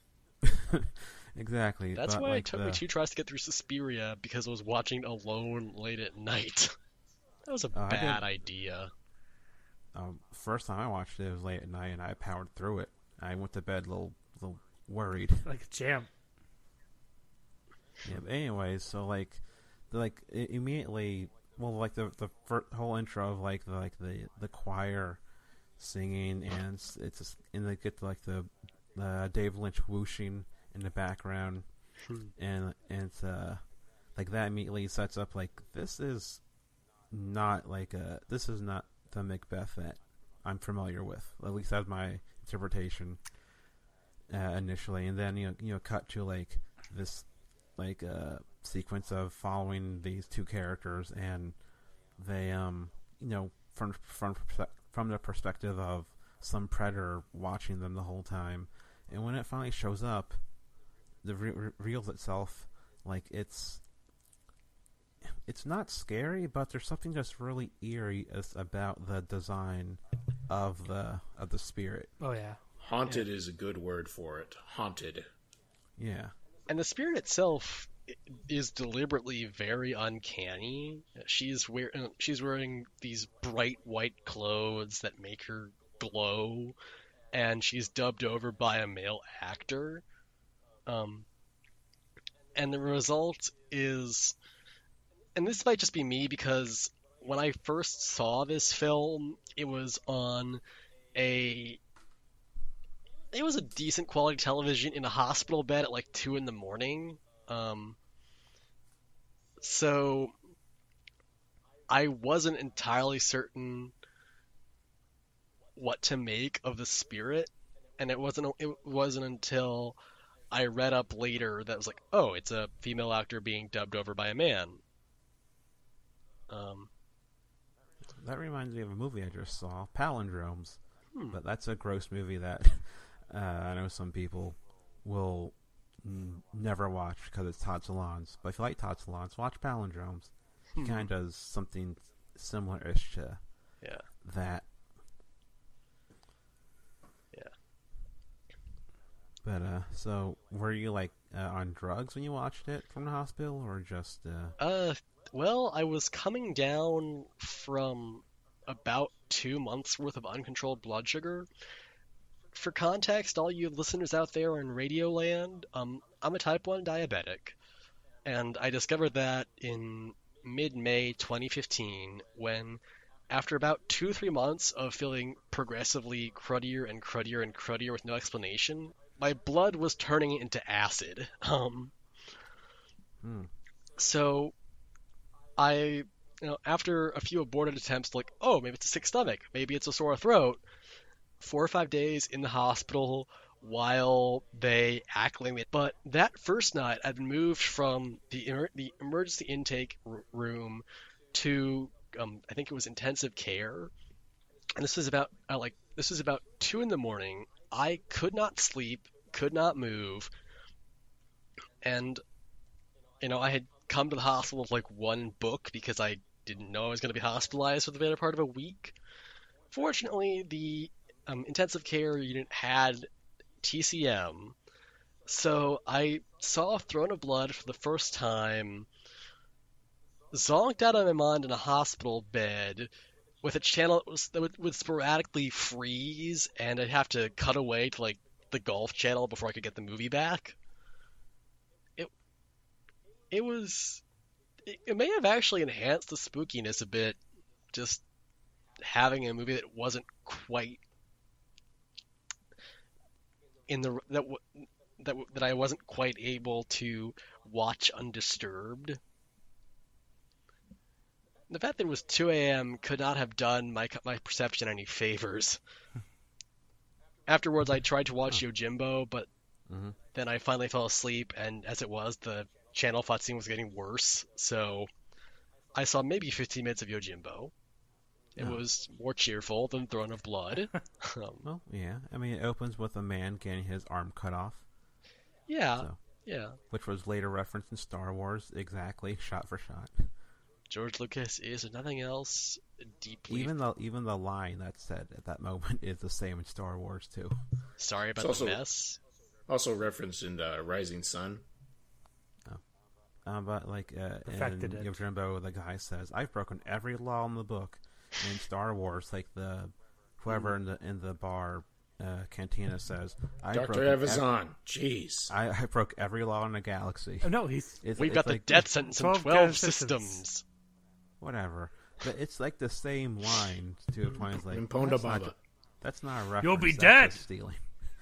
Exactly. That's but, why like, it took the, me two tries to get through Suspiria, because I was watching it alone late at night. That was a Uh, I bad did- idea. Um, first time I watched it, it was late at night, and I powered through it. I went to bed a little, little worried. Like a champ. Yeah. But anyways, so like, the, like i- immediately, well, like the the fir- whole intro of like the like the the choir singing, and it's, it's just, and they get to, like the uh, Dave Lynch whooshing in the background, and and it's, uh, like that immediately sets up like this is not like a this is not the Macbeth that I'm familiar with. At least that's my interpretation uh, initially, and then you know you know cut to like this like uh, sequence of following these two characters, and they um you know from from from the perspective of some predator watching them the whole time, and when it finally shows up, the re- re- reveals itself like it's. It's not scary, but there's something that's really eerie as, about the design of the of the spirit. Oh, yeah. Haunted is a good word for it. Haunted. Yeah, And the spirit itself i- is deliberately very uncanny. She's wearing she's wearing these bright white clothes that make her glow, and she's dubbed over by a male actor. Um, and the result is, and this might just be me because when I first saw this film, it was on a it was a decent quality television in a hospital bed at like two in the morning. Um, so I wasn't entirely certain what to make of the spirit, and it wasn't it wasn't until I read up later that was like, oh, it's a female actor being dubbed over by a man. Um, that reminds me of a movie I just saw, Palindromes. Hmm. But that's a gross movie that uh, I know some people will n- never watch because it's Todd Solondz. But if you like Todd Solondz, watch Palindromes. He Hmm. kind of does something similar-ish to yeah. that. But uh, so were you like uh, on drugs when you watched it from the hospital, or just? Uh... Uh, well, I was coming down from about two months worth of uncontrolled blood sugar. For context, all you listeners out there in Radio Land, um, I'm a type one diabetic, and I discovered that in mid-May twenty fifteen when, after about two or three months of feeling progressively cruddier and cruddier and cruddier with no explanation, my blood was turning into acid. Um, Hmm. so I, you know, after a few aborted attempts, like, oh, maybe it's a sick stomach, maybe it's a sore throat, four or five days in the hospital while they acclimate me. But that first night, I'd been moved from the emer- the emergency intake r- room to, um, I think it was intensive care, and this was about uh, like this was about two in the morning. I could not sleep, could not move, and you know I had come to the hospital with like one book because I didn't know I was going to be hospitalized for the better part of a week. Fortunately, the um, intensive care unit had T C M, so I saw Throne of Blood for the first time, zonked out of my mind in a hospital bed with a channel that, was, that would, would sporadically freeze, and I'd have to cut away to like the Golf Channel before I could get the movie back. It it was it, it may have actually enhanced the spookiness a bit, just having a movie that wasn't quite in the that that that I wasn't quite able to watch undisturbed. The fact that it was two a.m. could not have done my my perception any favors. Afterwards, I tried to watch Yojimbo, but Mm-hmm. then I finally fell asleep, and as it was, the channel thought scene was getting worse, so I saw maybe fifteen minutes of Yojimbo. It Oh. was more cheerful than Throne of Blood. um, Well, yeah. I mean, it opens with a man getting his arm cut off, yeah, so, yeah. which was later referenced in Star Wars, exactly, shot for shot. George Lucas is, if nothing else, deeply Even the even the line that's said at that moment is the same in Star Wars too. sorry about It's the also- mess. Also referenced in uh, Rising Sun. Um, but like uh, in Perfected it. Yojimbo, the guy says, "I've broken every law in the book." In Star Wars, like the whoever in the in the bar uh, cantina says, "I Doctor broke ev- Evazan. Jeez. I, I broke every law in the galaxy." Oh, no, he's It's, We've it's got the like, death sentence in twelve twelve kind of systems. systems. Whatever, but it's like the same line to a point. It's like In Ponda that's not, Baba. that's not a reference. You'll be that's dead! just stealing.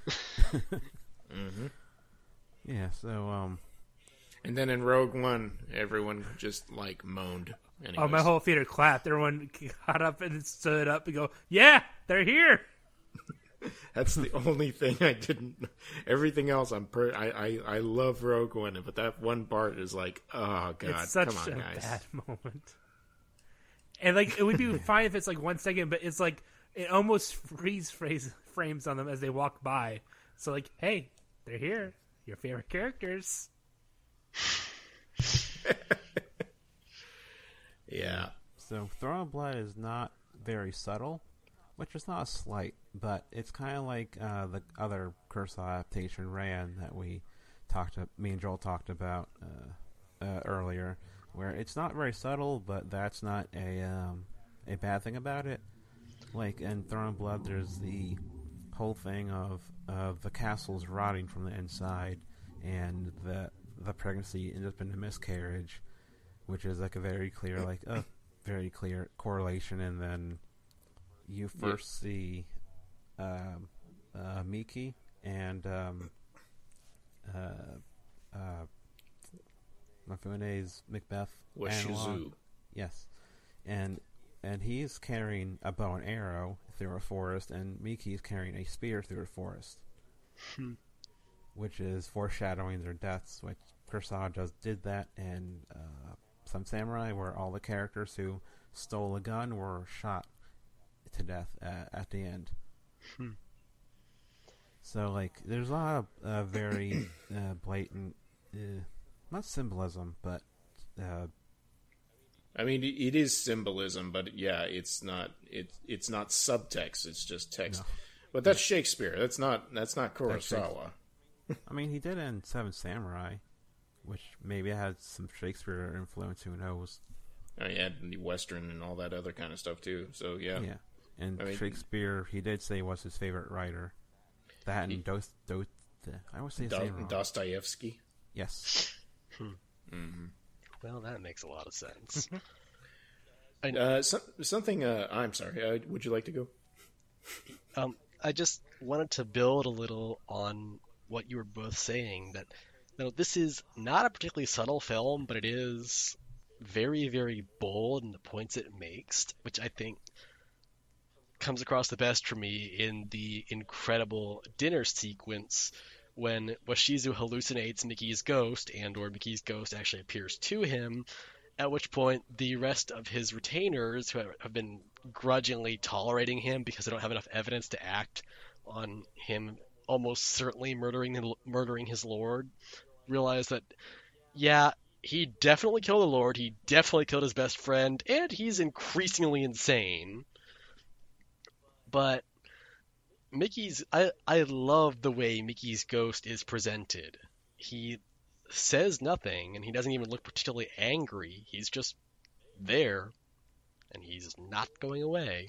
hmm Yeah. So um. And then in Rogue One, everyone just like moaned. oh, my Anyways. whole theater clapped. Everyone got up and stood up and go, "Yeah, they're here." That's the only thing I didn't. Everything else, I'm per. I, I I love Rogue One, but that one part is like, oh god, It's such come on, a guys. bad moment. And like, it would be fine if it's like one second, but it's like it almost freeze phrase frames on them as they walk by. So like, hey, they're here. Your favorite characters. Yeah, So Throne of Blood is not very subtle, which is not a slight, but it's kind of like uh, the other Kurosawa adaptation, Ran, that we talked. To, me and Joel talked about uh, uh, earlier, where it's not very subtle, but that's not a um, a bad thing about it. Like in Throne of Blood, there's the whole thing of of the castle's rotting from the inside, and the the pregnancy ends up in a miscarriage, which is like a very clear, like a very clear correlation. And then you first see um, uh, Miki and um, uh, uh, Mafune's Macbeth analog. Washizu. Yes, and and he's carrying a bow and arrow through a forest, and Miki's carrying a spear through a forest, Hmm. which is foreshadowing their deaths. Which Kurosawa just did that, and uh, some samurai, where all the characters who stole a gun were shot to death uh, at the end. Hmm. So, like, there's a lot of uh, very uh, blatant, uh, not symbolism, but uh, I mean, it, it is symbolism, but yeah, it's not. It it's not subtext. It's just text. No. But that's Shakespeare. That's not. That's not That's Kurosawa. I mean, he did in Seven Samurai, which maybe had some Shakespeare influence. Who knows? I had the Western and all that other kind of stuff too. So yeah, Yeah, and I mean, Shakespeare, he did say was his favorite writer. That and He- Dost, Dost, I always say his Do- name wrong. Dostoevsky. Yes. Mm-hmm. Well, that makes a lot of sense. Uh, so, something. Uh, I'm sorry. Uh, would you like to go? Um, I just wanted to build a little on what you were both saying. That you know, this is not a particularly subtle film, but it is very, very bold in the points it makes, which I think comes across the best for me in the incredible dinner sequence when Washizu hallucinates Mickey's ghost, and or Mickey's ghost actually appears to him, at which point the rest of his retainers, who have been grudgingly tolerating him because they don't have enough evidence to act on him almost certainly murdering murdering his lord, realize that, yeah, he definitely killed the lord, he definitely killed his best friend, and he's increasingly insane. But Mickey's, I, I love the way Mickey's ghost is presented. He says nothing, and he doesn't even look particularly angry. He's just there, and he's not going away.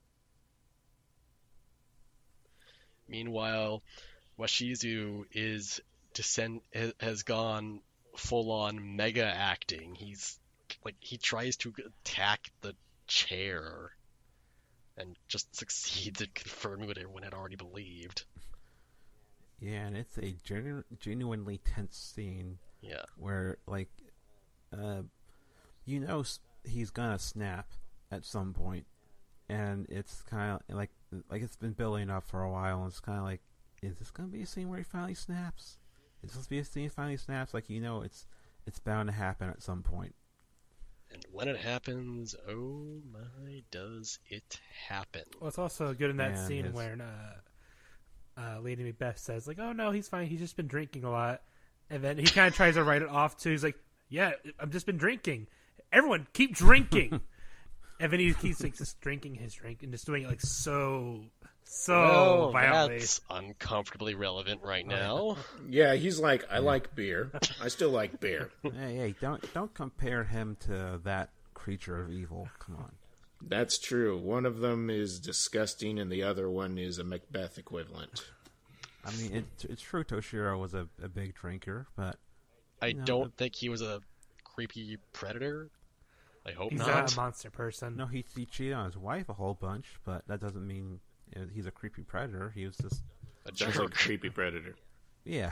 Meanwhile, Washizu is descend has gone full on mega acting. He's like he tries to attack the chair and just succeeds at confirming what everyone had already believed. Yeah, and it's a genu- genuinely tense scene. Yeah. Where, like, uh, you know, s- he's gonna snap at some point, and it's kind of like, like it's been building up for a while, and it's kind of like, is this gonna be a scene where he finally snaps? Is this be a scene he finally snaps? Like, you know, it's it's bound to happen at some point. And when it happens, oh my, does it happen? Well, it's also good in that Man, scene his- where uh, uh, Lady Macbeth says, like, oh, no, he's fine. He's just been drinking a lot. And then he kind of tries to write it off, too. He's like, yeah, I've just been drinking. Everyone, keep drinking. And then he keeps like, just drinking his drink and just doing it like so, so well, violently. that's uncomfortably relevant right now. Yeah, he's like, I like beer. I still like beer. Hey, hey, don't don't compare him to that creature of evil. Come on. That's true. One of them is disgusting, and the other one is a Macbeth equivalent. I mean, it, it's true Toshiro was a, a big drinker, but I No, don't but- think he was a creepy predator. I hope He's not. not a monster person. no, he, he cheated on his wife a whole bunch, but that doesn't mean uh, he's a creepy predator. He was just, A Sounds like a jerk. creepy predator. yeah.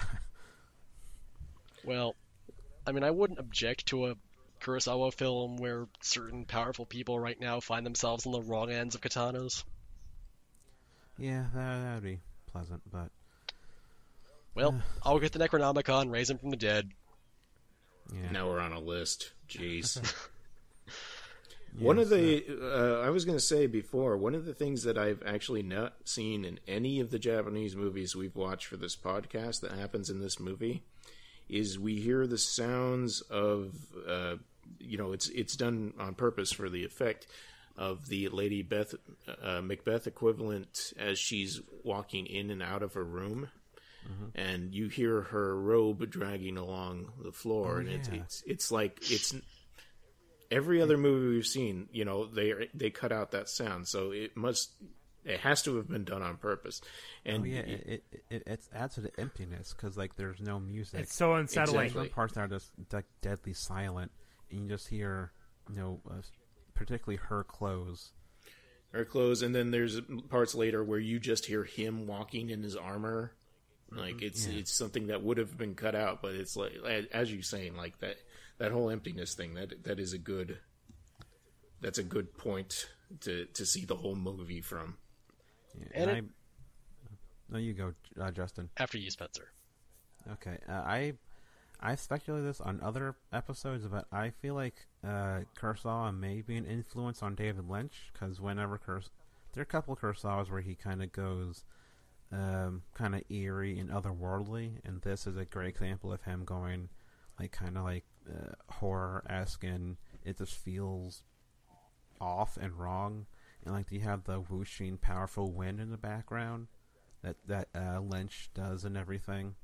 Well, I mean, I wouldn't object to a Kurosawa film where certain powerful people right now find themselves on the wrong ends of katanas. Yeah, that that'd be pleasant, but Well, I'll get the Necronomicon, raise him from the dead. yeah. Now we're on a list. Jeez. Yeah, One of so- the, uh, I was going to say before, one of the things that I've actually not seen in any of the Japanese movies we've watched for this podcast that happens in this movie is we hear the sounds of, uh, you know, it's it's done on purpose for the effect of the Lady Beth, uh, Macbeth equivalent as she's walking in and out of her room. And you hear her robe dragging along the floor, Oh, and it's, yeah. it's it's like it's every other movie we've seen. You know, they they cut out that sound, so it must it has to have been done on purpose. And Oh yeah, y- it it, it it adds to the emptiness because like there's no music. It's so unsettling. Exactly. Some parts are just like deadly silent, and you just hear, you know, uh, particularly her clothes. her clothes, and then there's parts later where you just hear him walking in his armor. Like it's Yeah. it's something that would have been cut out, but it's like as you're saying, like that that whole emptiness thing. That that is a good. That's a good point to to see the whole movie from. Yeah, And and it- I, no, you go, uh, Justin. After you, Spencer. Okay, uh, I I speculated this on other episodes, but I feel like uh, Kurosawa may be an influence on David Lynch because whenever Kuros, there are a couple of Kurosawas where he kind of goes um, kind of eerie and otherworldly, and this is a great example of him going like kind of like uh, horror-esque, and it just feels off and wrong. And like you have the whooshing, powerful wind in the background that that uh, Lynch does and everything.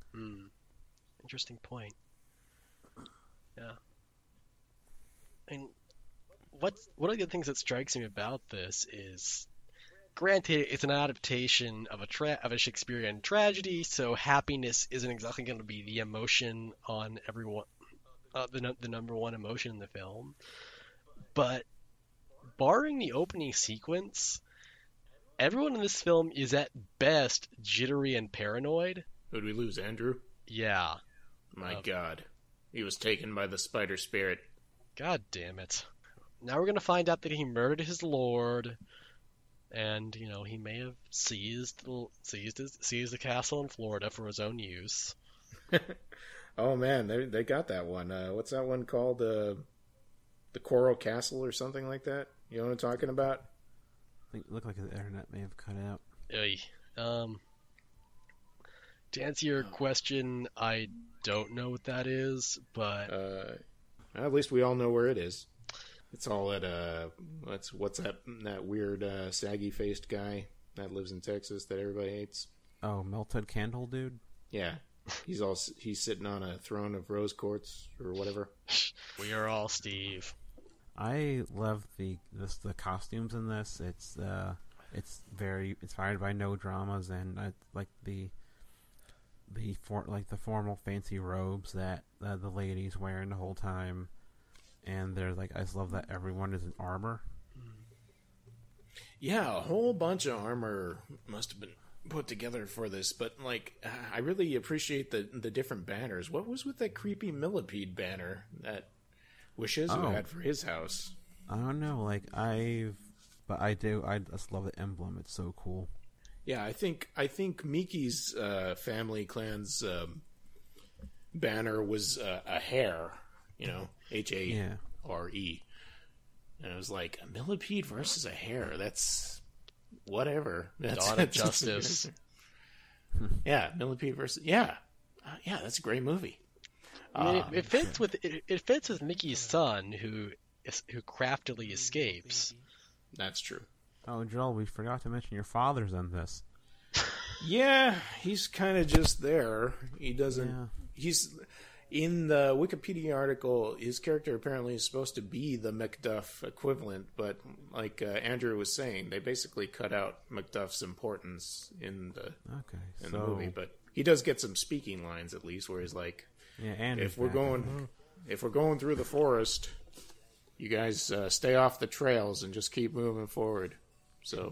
Hmm. Interesting point. Yeah. And what one of the things that strikes me about this is, granted, it's an adaptation of a tra- of a Shakespearean tragedy, so happiness isn't exactly going to be the emotion on everyone, uh, the nu- the number one emotion in the film. But barring the opening sequence, everyone in this film is at best jittery and paranoid. Who'd we lose, Andrew? Yeah. My Uh, God, he was taken by the spider spirit. God damn it. Now we're going to find out that he murdered his lord, and, you know, he may have seized the, seized, his, seized the castle in Florida for his own use. Oh man, they they got that one. Uh, what's that one called? Uh, the Coral Castle or something like that. You know what I'm talking about? I think it looked like the internet may have cut out. Oy. Um, to answer your question, I don't know what that is, but Uh, at least we all know where it is. It's all at uh, what's what's that that weird uh, saggy faced guy that lives in Texas that everybody hates. Oh, melted candle, dude. Yeah, he's all he's sitting on a throne of rose quartz or whatever. we are all Steve. I love the this the costumes in this. It's uh, it's very inspired by No Dramas, and I like the the for like the formal fancy robes that uh, the ladies wearing the whole time. And they're like, I just love that everyone is in armor. Yeah, a whole bunch of armor must have been put together for this, but like, I really appreciate the the different banners. What was with that creepy millipede banner that Wishizu Oh. had for his house? I don't know, like I've, but I do. I just love the emblem. It's so cool. Yeah, I think I think Miki's uh, family clan's um, banner was uh, a hare, you know, H A Yeah. R E, and it was like a millipede versus a hare. That's whatever. That's, Dawn of that's- Justice. Yeah, millipede versus yeah, uh, yeah. That's a great movie. I mean, Um, it, it fits with it, it fits with Mickey's son, who is, who craftily escapes. That's true. Oh, Joel, we forgot to mention your father's in this. Yeah, he's kind of just there. He doesn't. Yeah. He's in the Wikipedia article. His character apparently is supposed to be the Macduff equivalent, but like uh, Andrew was saying, they basically cut out Macduff's importance in the Okay, in so the movie. But he does get some speaking lines at least, where he's like, yeah, and "If we're going, if we're going through the forest, you guys uh, stay off the trails and just keep moving forward." So.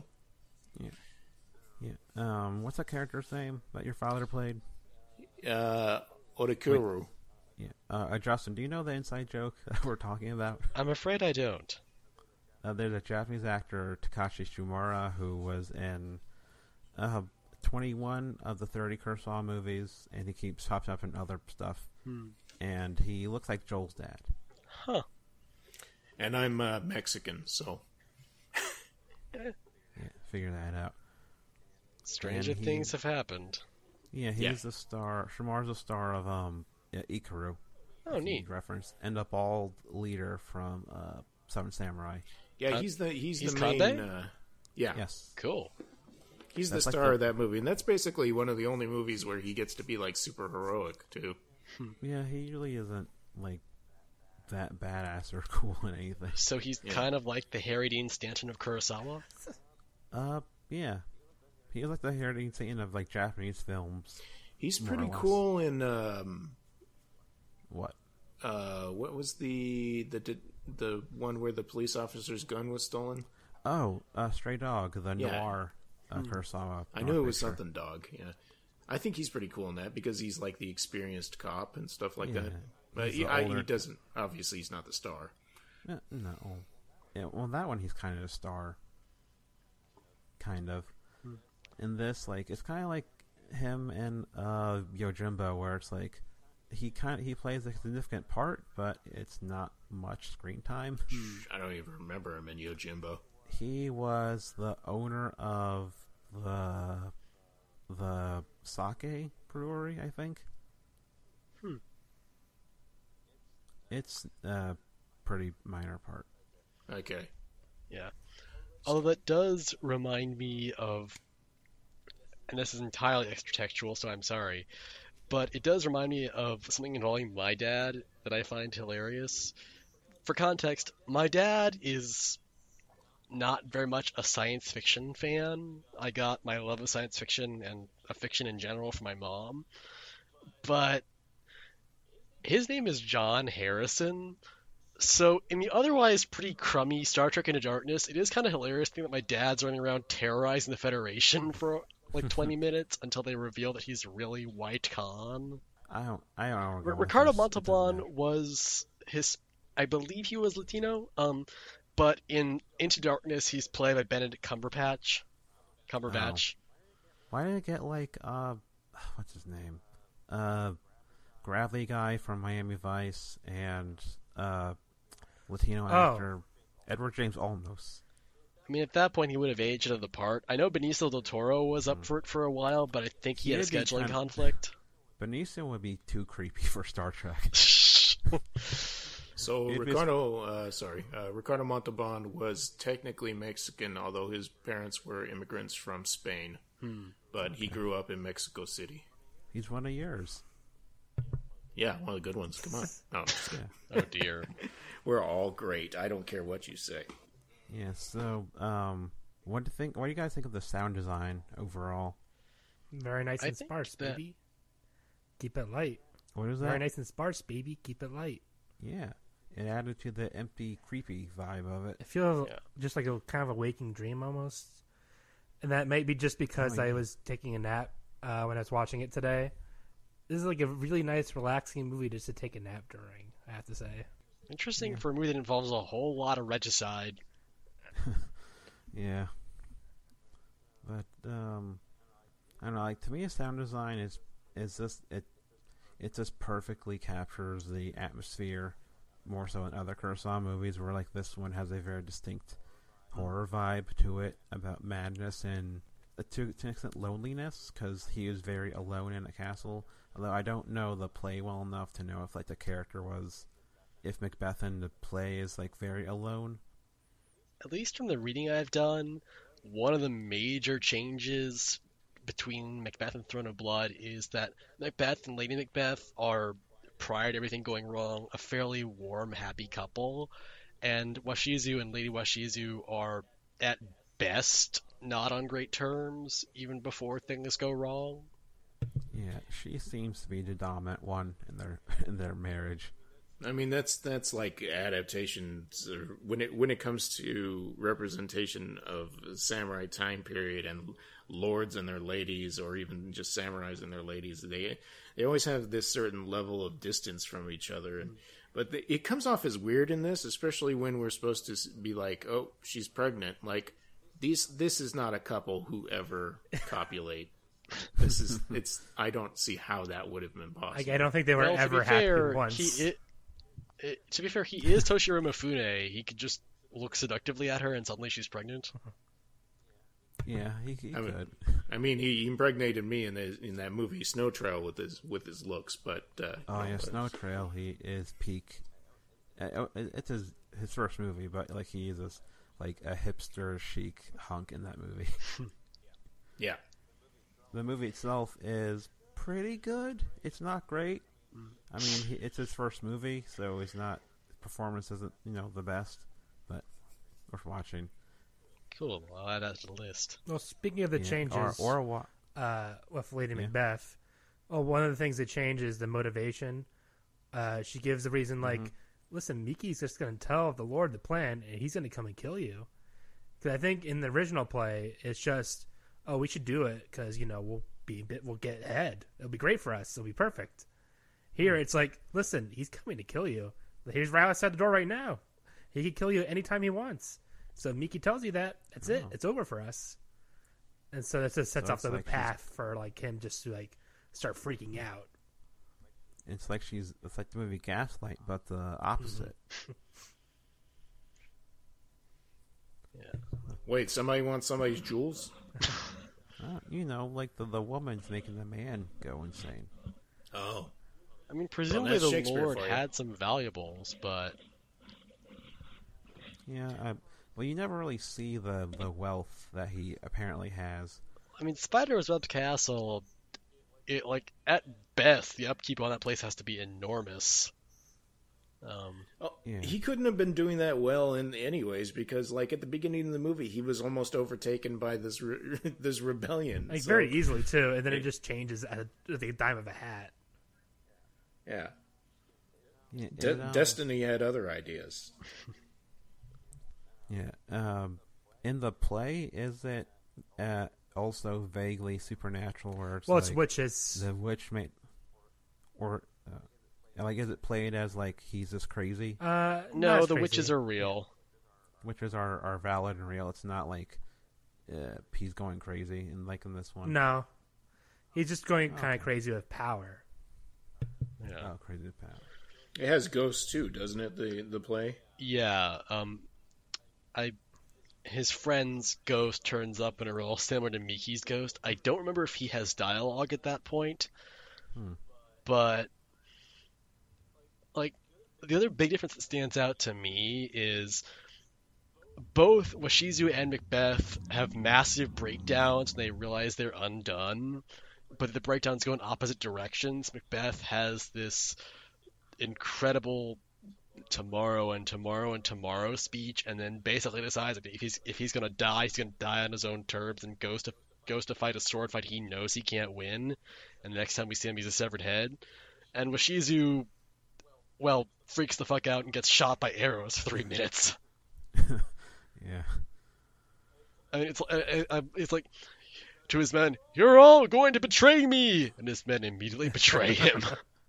yeah. Um, what's that character's name that your father played? Uh, Odakuru. Yeah. Uh, uh, Justin, do you know the inside joke that we're talking about? I'm afraid I don't. Uh, there's a Japanese actor, Takashi Shimura, who was in uh, twenty-one of the thirty Kurosawa movies, and he keeps popping up in other stuff. Hmm. And he looks like Joel's dad. Huh. And I'm uh, Mexican, so Yeah, figure that out. Stranger And he- things have happened. Yeah, he's Yeah. the star. Shimura's the star of um yeah, Ikaru. Oh, if you neat. Reference and a bald leader from uh, Seven Samurai. yeah, Uh, he's the he's, he's the main. Kanbei? Uh, yeah, Yes. Cool. he's the That's like star the- of that movie, and that's basically one of the only movies where he gets to be like super heroic too. Yeah, he usually isn't like that badass or cool in anything. So he's Yeah. kind of like the Harry Dean Stanton of Kurosawa. Uh, yeah. He was like the Harry Satan of like Japanese films. He's More or pretty less. cool in um What? uh what was the the the one where the police officer's gun was stolen? Oh, uh, Stray Dog, the Yeah. noir uh, Kurosawa. I noir knew it was picture. something dog. Yeah, I think he's pretty cool in that because he's like the experienced cop and stuff like Yeah, that. But he's he, the I, he older- doesn't. Obviously, he's not the star. Uh, no. Yeah, well, that one he's kind of a star. Kind of. In this, like, it's kind of like him and uh, Yojimbo, where it's like he kind he plays a significant part, but it's not much screen time. I don't even remember him in Yojimbo. He was the owner of the the sake brewery, I think. Hmm. It's a pretty minor part. Okay. Yeah. Although that does remind me of, and this is entirely extra textual, so I'm sorry, but it does remind me of something involving my dad that I find hilarious. For context, my dad is not very much a science fiction fan. I got my love of science fiction and of fiction in general from my mom. But his name is John Harrison. So in the otherwise pretty crummy Star Trek Into Darkness, it is kind of hilarious to think that my dad's running around terrorizing the Federation for like twenty minutes until they reveal that he's really White Khan. I don't. I don't. R- remember Ricardo this- Montalban was his. I believe he was Latino. Um, but in Into Darkness, he's played by Benedict Cumberbatch. Cumberbatch. Why did it get like uh, what's his name? Uh, Gravity guy from Miami Vice and uh, Latino Oh. actor Edward James Olmos. I mean, at that point, he would have aged out of the part. I know Benicio del Toro was up for it for a while, but I think he had a He'd be scheduling kind of- conflict. Benicio would be too creepy for Star Trek. So It was- Ricardo, uh, sorry, uh, Ricardo Montalban was technically Mexican, although his parents were immigrants from Spain. But he grew up in Mexico City. He's one of yours. Yeah, one of the good ones. Come on. No, just kidding. Oh dear. We're all great. I don't care what you say. Yeah. So, um, what do you think? What do you guys think of the sound design overall? Very nice I and think sparse, that- baby. Keep it light. What is that? Very nice and sparse, baby. Keep it light. Yeah, it added to the empty, creepy vibe of it. It feels Yeah. just like a kind of a waking dream almost. And that might be just because Oh, yeah. I was taking a nap uh, when I was watching it today. This is like a really nice, relaxing movie just to take a nap during, I have to say. Interesting Yeah. for a movie that involves a whole lot of regicide. Yeah. But um, I don't know. Like to me, a sound design is is just it. It just perfectly captures the atmosphere, more so in other Kurosawa movies, where like this one has a very distinct horror vibe to it about madness and uh, to, to an extent loneliness, because he is very alone in a castle. Although I don't know the play well enough to know if like the character was, if Macbeth in the play is like very alone. At least from the reading I've done, one of the major changes between Macbeth and Throne of Blood is that Macbeth and Lady Macbeth are, prior to everything going wrong, a fairly warm, happy couple, and Washizu and Lady Washizu are, at best, not on great terms, even before things go wrong. Yeah, she seems to be the dominant one in their in their marriage. I mean, that's that's like adaptations uh, when it when it comes to representation of samurai time period and lords and their ladies, or even just samurais and their ladies. They they always have this certain level of distance from each other, and but the, it comes off as weird in this, especially when we're supposed to s- be like, oh, she's pregnant. Like these, this is not a couple who ever copulate. This is it's. I don't see how that would have been possible. Like, I don't think they were Well, to ever be happy fair, once. He, it, it, to be fair, he is Toshiro Mifune. He could just look seductively at her and suddenly she's pregnant. Yeah, he, he I mean- could. I mean, he impregnated me in the, in that movie Snow Trail with his with his looks, but uh, Oh you yeah, know, Snow Trail. He is peak. Uh, oh, it- it's his his first movie, but like he is this, like a hipster chic hunk in that movie. yeah. The movie itself is pretty good. It's not great. I mean, he, it's his first movie, so it's not performance isn't you know the best, but worth watching. Cool. I'll add that to the list. Well, speaking of the Yeah, changes or, or wa- uh, with Lady Yeah. Macbeth, well, one of the things that changes is the motivation. Uh, she gives the reason like, Mhm. listen, Miki's just going to tell the Lord the plan, and he's going to come and kill you. Because I think in the original play, it's just, oh, we should do it because you know we'll be a bit, we'll get ahead. It'll be great for us. It'll be perfect. Here, it's like, listen, he's coming to kill you. He's right outside the door right now. He can kill you anytime he wants. So if Miki tells you that, that's it. Oh. It's over for us. And so that just sets So off it's the like she's- path for like him just to like start freaking out. it's like she's it's like the movie Gaslight, but the opposite. Wait, somebody wants somebody's jewels? Uh, you know, like the the woman's making the man go insane. Oh, I mean, presumably that's the Shakespeare Lord for you. had some valuables, but Yeah. I, well, you never really see the the wealth that he apparently has. I mean, Spider's Web Castle it like at best the upkeep on that place has to be enormous. Um, Oh, Yeah. He couldn't have been doing that well in anyways, because like at the beginning of the movie, he was almost overtaken by this re- this rebellion. Like So, very easily too, and then it just changes at the dime of a hat. Yeah, Yeah, De- it, um, Destiny had other ideas. Yeah. Um, in the play, is it uh, also vaguely supernatural, where it's Well, like it's witches. the witch made, or uh, like is it played as like he's just crazy? Uh, no, not as the crazy. witches are real. Witches are, are valid and real. It's not like uh, he's going crazy, and like in this one. No, he's just going kind Okay. of crazy with power. Yeah. Oh, crazy power. It has ghosts too, doesn't it? The the play. Yeah, um, I, his friend's ghost turns up in a role similar to Miki's ghost. I don't remember if he has dialogue at that point, Hmm. but like the other big difference that stands out to me is both Washizu and Macbeth have massive breakdowns when they realize they're undone, but the breakdowns go in opposite directions. Macbeth has this incredible tomorrow and tomorrow and tomorrow speech, and then basically decides if he's if he's gonna die, he's gonna die on his own terms, and goes to goes to fight a sword fight he knows he can't win, and the next time we see him, he's a severed head. And Washizu, well, freaks the fuck out and gets shot by arrows for three minutes. Yeah. I mean, it's I, I, it's like to his men, "You're all going to betray me," and his men immediately betray him.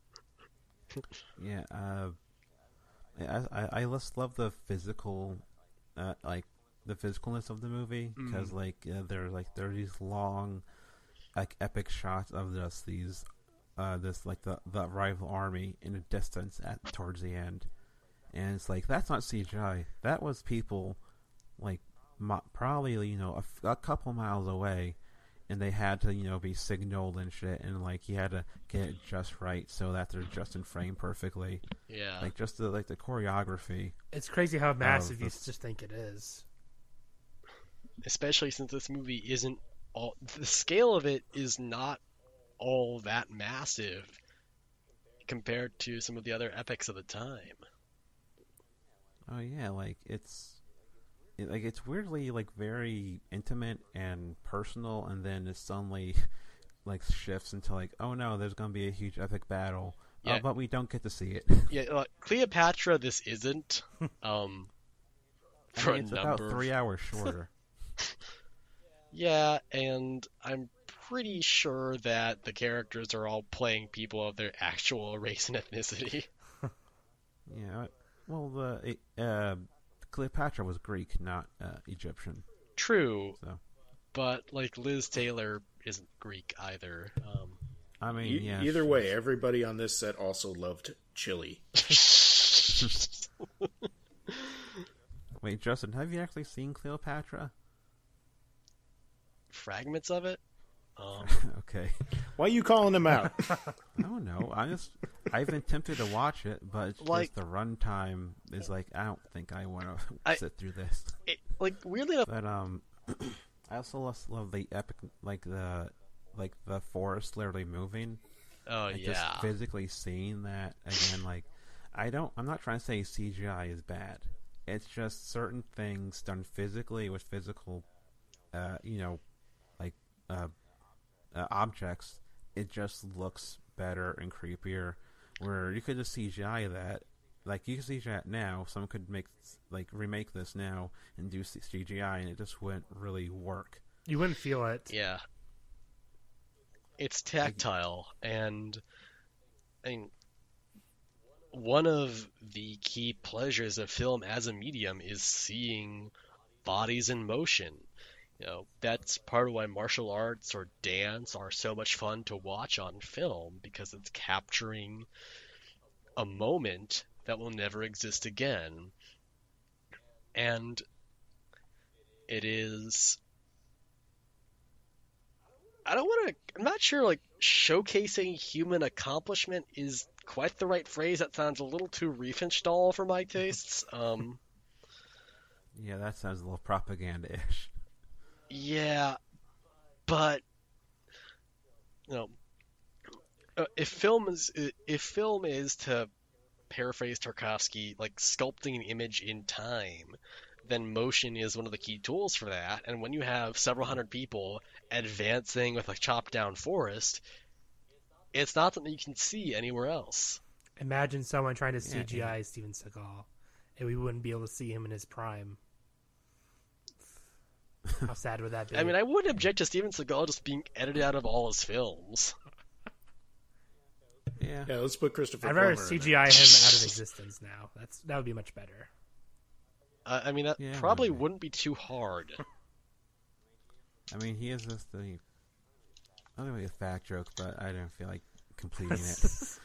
Yeah. Uh, I, I I just love the physical, uh, like the physicalness of the movie, because like uh, there like there are these long, like epic shots of just these, uh, this like the the rival army in the distance at towards the end, and it's like that's not C G I. That was people, like mo- probably you know a, f- a couple miles away, and they had to you know be signaled and shit, and like you had to get it just right so that they're just in frame perfectly. Yeah. Like just the like the choreography. It's crazy how massive the- you just think it is. Especially since this movie isn't all the scale of it is not all that massive compared to some of the other epics of the time. Oh yeah, like it's it, like it's weirdly like very intimate and personal, and then it suddenly like shifts into like, oh no, there's gonna be a huge epic battle, Yeah. uh, but we don't get to see it. Yeah, uh, Cleopatra, this isn't. Um, I for mean, a it's number about of- three hours shorter. Yeah, and I'm pretty sure that the characters are all playing people of their actual race and ethnicity. Yeah, well the it, uh, Cleopatra was Greek, not uh, Egyptian. True, So but like Liz Taylor isn't Greek either. Um, I mean, E- yeah. Either she- way, everybody on this set also loved chili. Wait, Justin, have you actually seen Cleopatra? fragments of it. Um, Okay. Why are you calling him out? I don't know. I just I've been tempted to watch it, but it's Like- just the runtime is like I don't think I want to I- sit through this. it, like weirdly enough, But um, I also love, love the epic, like the like the forest literally moving. oh Like yeah, just physically seeing that again. Like I don't. I'm not trying to say C G I is bad. It's just certain things done physically with physical, uh, you know, like uh, uh, objects. It just looks better and creepier. Where you could just C G I that. Like you can C G I it now. Someone could make like remake this now and do C G I, and it just wouldn't really work. You wouldn't feel it. yeah. It's tactile, and I mean, one of the key pleasures of film as a medium is seeing bodies in motion. You know, that's part of why martial arts or dance are so much fun to watch on film, because it's capturing a moment that will never exist again. And it is, I don't want to, I'm not sure, like, showcasing human accomplishment is quite the right phrase. That sounds a little too Riefenstahl for my tastes. Um, Yeah, that sounds a little propaganda-ish. yeah, but, you know, uh, if film is if film is to paraphrase Tarkovsky, like sculpting an image in time, then motion is one of the key tools for that. And when you have several hundred people advancing with a chopped down forest, it's not something you can see anywhere else. Imagine someone trying to Yeah, C G I yeah. Steven Seagal, and we wouldn't be able to see him in his prime. How sad would that be? I mean, I wouldn't object to Steven Seagal just being edited out of all his films. Yeah. Yeah, let's put Christopher I'd rather Plummer in C G I him out of existence now. That's that would be much better. Uh, I mean, that Yeah, probably maybe. wouldn't be too hard. I mean, he is just the. I don't know, a fact joke, but I don't feel like completing it.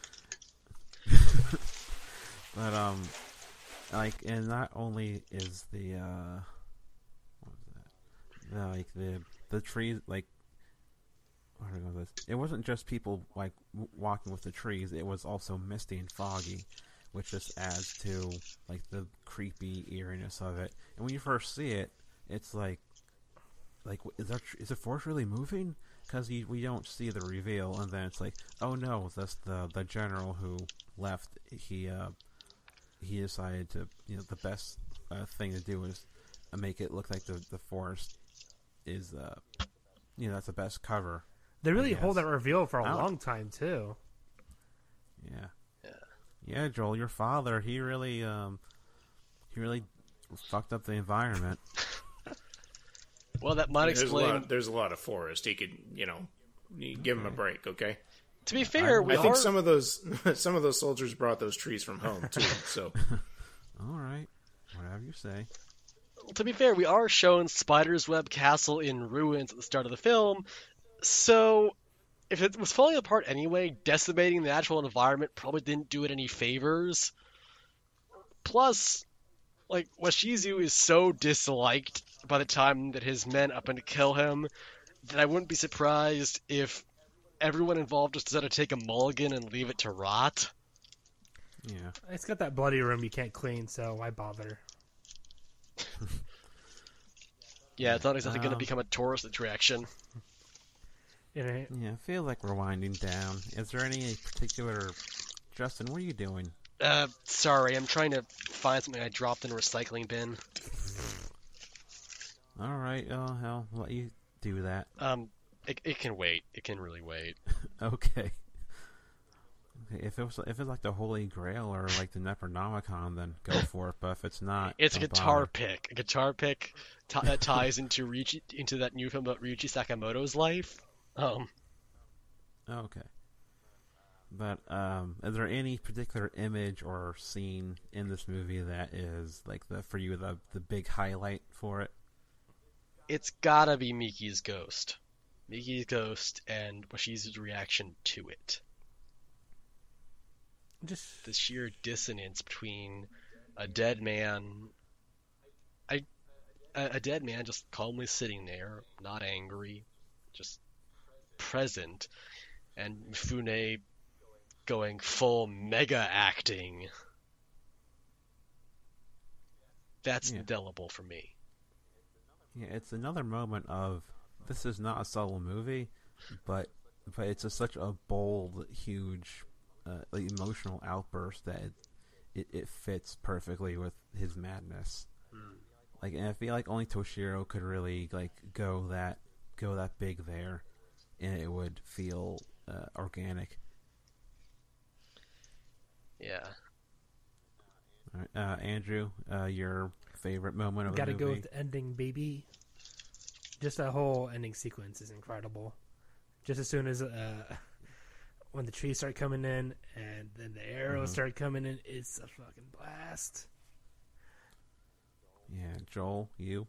But um, like, and not only is the uh, what was that? The, like the the trees, like, what do I go with this? It wasn't just people like w- walking with the trees. It was also misty and foggy, which just adds to like the creepy eeriness of it. And when you first see it, it's like, like is that is the force really moving? Because we don't see the reveal, and then it's like, oh no, that's the the general who left. He uh, he decided to, you know, the best uh, thing to do is uh, make it look like the the forest is, uh, you know, that's the best cover. They really Yes. hold that reveal for a I don't- long time too. Yeah. Yeah. Yeah, Joel, your father, he really um, he really fucked up the environment. Well, that might There's a explain. lot. There's a lot of forest. He could, you know, you give him a break, okay? To be fair, we I think are. some of those some of those soldiers brought those trees from home too. So All right, whatever you say. To be fair, we are shown Spider's Web Castle in ruins at the start of the film, so if it was falling apart anyway, decimating the natural environment probably didn't do it any favors. Plus, like, Washizu is so disliked by the time that his men up and kill him that I wouldn't be surprised if everyone involved just decided to take a mulligan and leave it to rot. Yeah. It's got that bloody room you can't clean, so why bother? Yeah, it's not exactly going to Um, become a tourist attraction. You know, Yeah, I feel like we're winding down. Is there any particular... Justin, what are you doing? Uh, sorry, I'm trying to find something I dropped in a recycling bin. All right, oh, hell, let you do that. Um, it, it can wait. It can really wait. Okay. Okay, if it was if it's like the Holy Grail or like the Necronomicon, then go for it. But if it's not, It's a don't guitar bother. pick. A guitar pick t- that ties into Ryuichi, into that new film about Ryuichi Sakamoto's life. Um, Okay. But um, is there any particular image or scene in this movie that is like the for you the the big highlight for it? it's gotta be Miki's ghost. Miki's ghost and Washizu's reaction to it. just The sheer dissonance between a dead man, I, a, a dead man just calmly sitting there, not angry, just present, and Mifune going full mega acting. That's Yeah. indelible for me. Yeah, it's another moment of this is not a subtle movie, but but it's a, such a bold, huge, uh, like, emotional outburst that it, it it fits perfectly with his madness. Hmm. Like, and I feel like only Toshiro could really like go that go that big there, and it would feel uh, organic. Yeah. All right, uh, Andrew, uh, your favorite moment of gotta the go movie? with the ending, baby. Just that whole ending sequence is incredible. Just as soon as uh, when the trees start coming in and then the arrows Mhm. start coming in, it's a fucking blast. Yeah, Joel, you.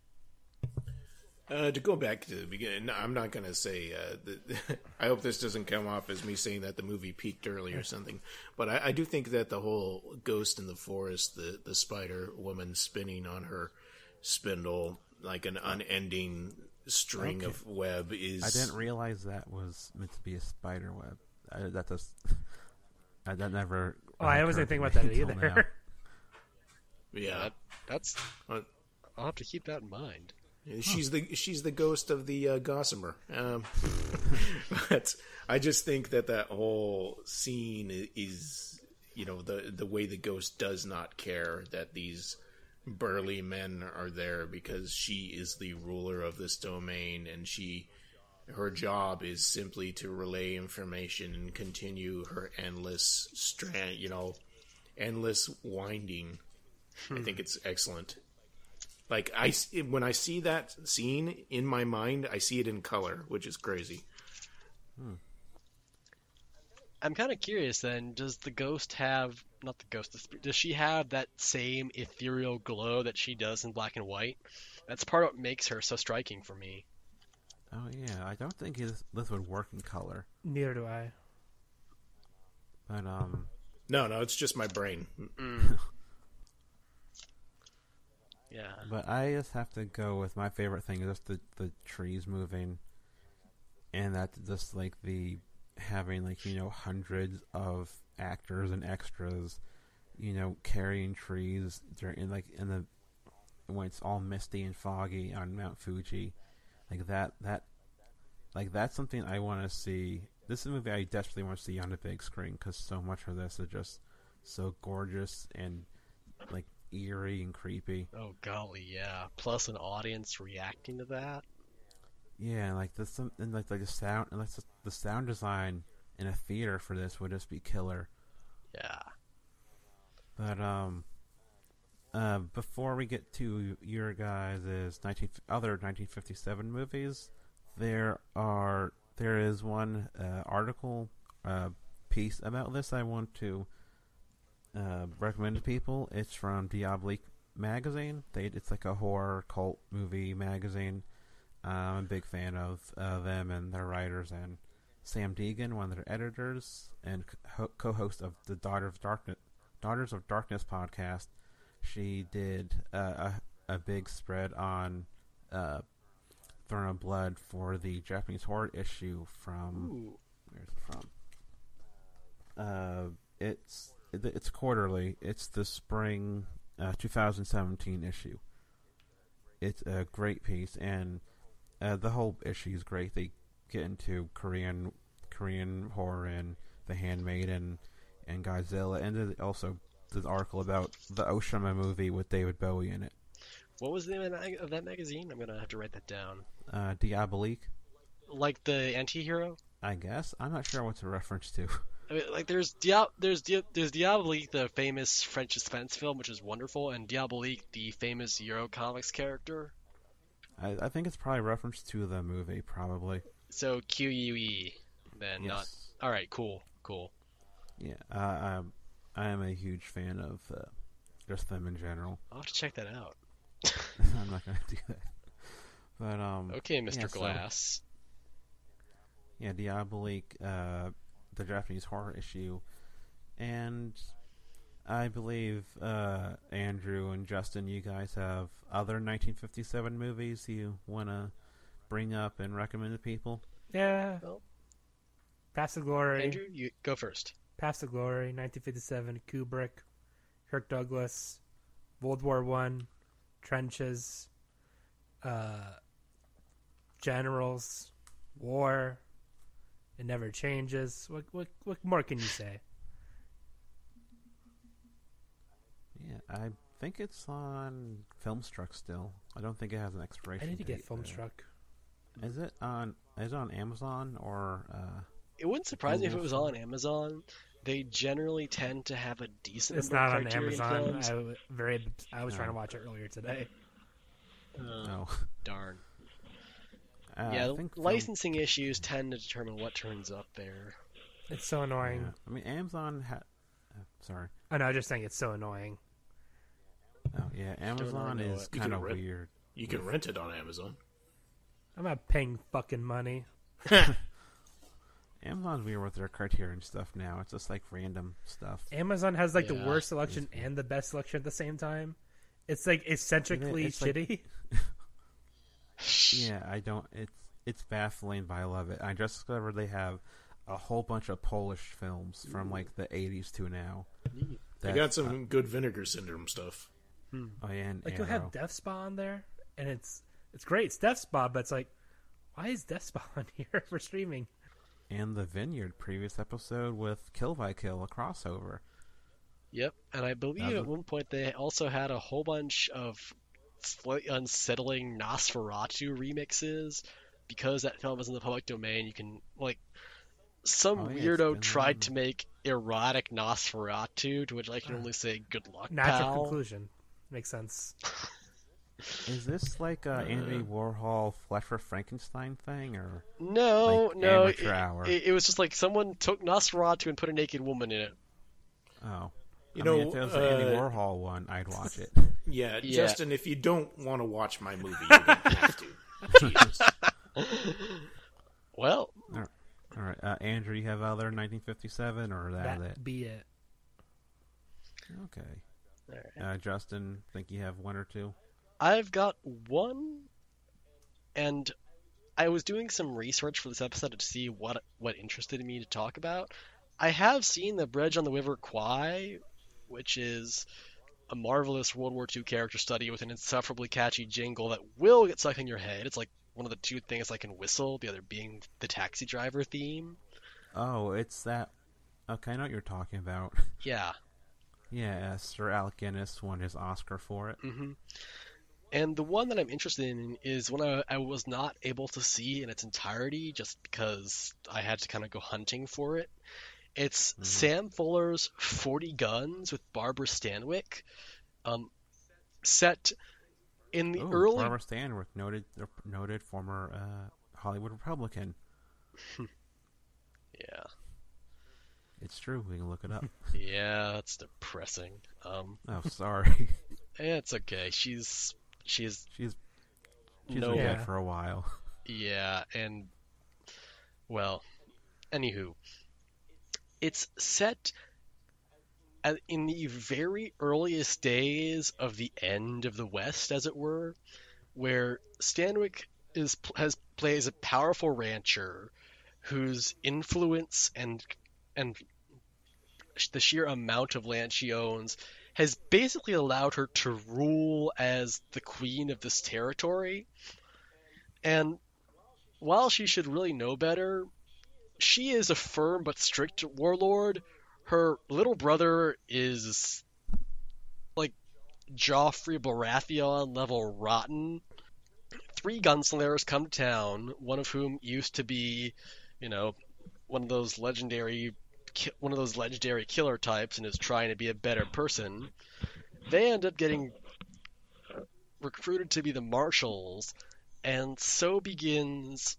uh, to go back to the beginning, no, I'm not going to say. Uh, that, I hope this doesn't come off as me saying that the movie peaked early or something. But I, I do think that the whole ghost in the forest, the the spider woman spinning on her spindle like an unending string Okay. of web is. I didn't realize that was meant to be a spider web. I, that does. I, that never. Oh, I wasn't occurred thinking to about me that until now. either. Yeah, That, that's. Uh, I'll have to keep that in mind. she's the she's the ghost of the uh, gossamer. Um, But I just think that that whole scene i- is, you know, the the way the ghost does not care that these burly men are there because she is the ruler of this domain, and she her job is simply to relay information and continue her endless strand, you know, endless winding. I think it's excellent. Like I s- when I see that scene in my mind, I see it in color, which is crazy. I'm kind of curious then, does the ghost have, not the ghost, the spirit, does she have that same ethereal glow that she does in black and white? That's part of what makes her so striking for me. Oh yeah, I don't think this, this would work in color, Neither do I. but um, No, no, it's just my brain. Mm. Yeah. but I just have to go with my favorite thing is just the the trees moving, and that just like the having like you know hundreds of actors and extras, you know, carrying trees during like in the when it's all misty and foggy on Mount Fuji, like that that like that's something I want to see. This is a movie I desperately want to see on the big screen because so much of this is just so gorgeous and like eerie and creepy. Oh golly, yeah. Plus an audience reacting to that. Yeah, and like the some and like like the sound and like the, the sound design in a theater for this would just be killer. Yeah. But um, uh, before we get to your guys' nineteen other nineteen fifty-seven movies, there are there is one uh, article uh, piece about this I want to uh, recommend to people. It's from Diabolique magazine. They it's like a horror cult movie magazine. Uh, I'm a big fan of uh, them and their writers, and Sam Deegan, one of their editors and co- co-host of the Daughter of Darkness, Daughters of Darkness podcast. She did uh, a, a big spread on uh, Throne of Blood for the Japanese horror issue from... Ooh. Where's it from? Uh, it's it's quarterly. It's the spring uh, twenty seventeen issue. It's a great piece, and uh, the whole issue is great. They get into Korean Korean horror and The Handmaiden and Godzilla, and there's also the article about the Oshima movie with David Bowie in it. What was the name of that, mag- of that magazine? I'm gonna have to write that down. Uh, Diabolique, Like the anti-hero? I guess. I'm not sure what's a reference to. I mean, like there's Dia- there's Dia- there's Diabolique, the famous French suspense film, which is wonderful, and Diabolique, the famous Euro comics character. I, I think it's probably a reference to the movie, probably. So Q U E, then not. Yes. All right, cool, cool. Yeah, uh, I'm, I am a huge fan of uh, just them in general. I'll have to check that out. I'm not going to do that. But, um... Okay, Mister yeah, so- Glass. Yeah, Diabolique, uh, the Japanese horror issue. And I believe, uh, Andrew and Justin, you guys have other nineteen fifty-seven movies you want to bring up and recommend to people? Yeah. Well, Past the Glory. Andrew, you go first. Past the Glory, nineteen fifty-seven, Kubrick, Kirk Douglas, World War One, Trenches, uh, Generals, War, It Never Changes. What what what more can you say? Yeah, I think it's on Filmstruck still. I don't think it has an expiration I need to get date, though. Filmstruck. Is it on? Is it on Amazon or? Uh, It wouldn't surprise me if it was Google on Amazon. They generally tend to have a decent It's number not of on Criterion Amazon. films. I, w- very, I was No. trying to watch it earlier today. Uh, no. Darn. Uh, yeah, I think Film- licensing issues tend to determine what turns up there. It's so annoying. Yeah. I mean, Amazon had. Uh, sorry. I know, I'm just saying it's so annoying. Oh yeah, Amazon know is it. You kind can of rent- weird. You can rent it on Amazon. I'm not paying fucking money. Amazon's weird with their Criterion stuff now. It's just like random stuff. Amazon has like the Yeah. worst selection and the best selection at the same time. It's like eccentrically It's like- shitty. Yeah, I don't. It's it's baffling, but I love it. I just discovered they have a whole bunch of Polish films from like the eighties to now. They That- got some good Vinegar Syndrome stuff. Oh yeah, and Like you'll Arrow. have Death Spa on there, and it's it's great. It's Death Spa, but it's like, why is Death Spa on here for streaming? and The Vineyard previous episode with Kill by Kill, a crossover. Yep, and I believe That was at one point they also had a whole bunch of slightly unsettling Nosferatu remixes. Because that film is in the public domain, you can, like, some Oh, yeah, it's weirdo been tried on. to make erotic Nosferatu, to which I can only say good luck, Natural pal. conclusion. Makes sense. Is this like a Andy Warhol Flesh for Frankenstein thing, or No, Like no, it, amateur hour. it, it was just like someone took Nosferatu and put a naked woman in it. oh? You I know, mean, if it was the Andy uh, Warhol one, I'd watch it. Yeah, Yeah. Justin, if you don't want to watch my movie, you don't have to. Jesus. Well, All right, uh, Andrew, you have other nineteen fifty-seven, or that, That it? be it. Okay. alright. Uh, Justin, think you have one or two? I've got one, and I was doing some research for this episode to see what what interested me to talk about. I have seen The Bridge on the River Kwai, which is a marvelous World War Two character study with an insufferably catchy jingle that will get stuck in your head. It's like one of the two things I can whistle, the other being the taxi driver theme. Oh, it's that. Okay, I know what you're talking about. Yeah. Yeah, Sir Alec Guinness won his Oscar for it. hmm And the one that I'm interested in is one I, I was not able to see in its entirety just because I had to kind of go hunting for it. It's Mhm. Sam Fuller's forty Guns with Barbara Stanwyck, um, set in the Ooh, early... Barbara Stanwyck, noted noted former uh, Hollywood Republican. Yeah, It's true. We can look it up. yeah, that's depressing. Um, Oh, sorry. it's okay. She's she's she's she's no, been Yeah. dead for a while. yeah, and well, anywho, it's set at, in the very earliest days of the end of the West, as it were, where Stanwyck is has plays a powerful rancher whose influence and and the sheer amount of land she owns has basically allowed her to rule as the queen of this territory. And while she should really know better, she is a firm but strict warlord. Her little brother is like Joffrey Baratheon level rotten. Three gunslingers come to town, one of whom used to be, you know, one of those legendary one of those legendary killer types and is trying to be a better person. They end up getting recruited to be the marshals, and so begins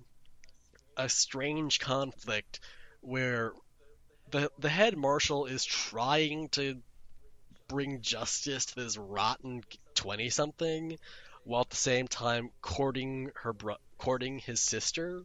a strange conflict where the the head marshal is trying to bring justice to this rotten twenty-something, while at the same time courting her bro- courting his sister.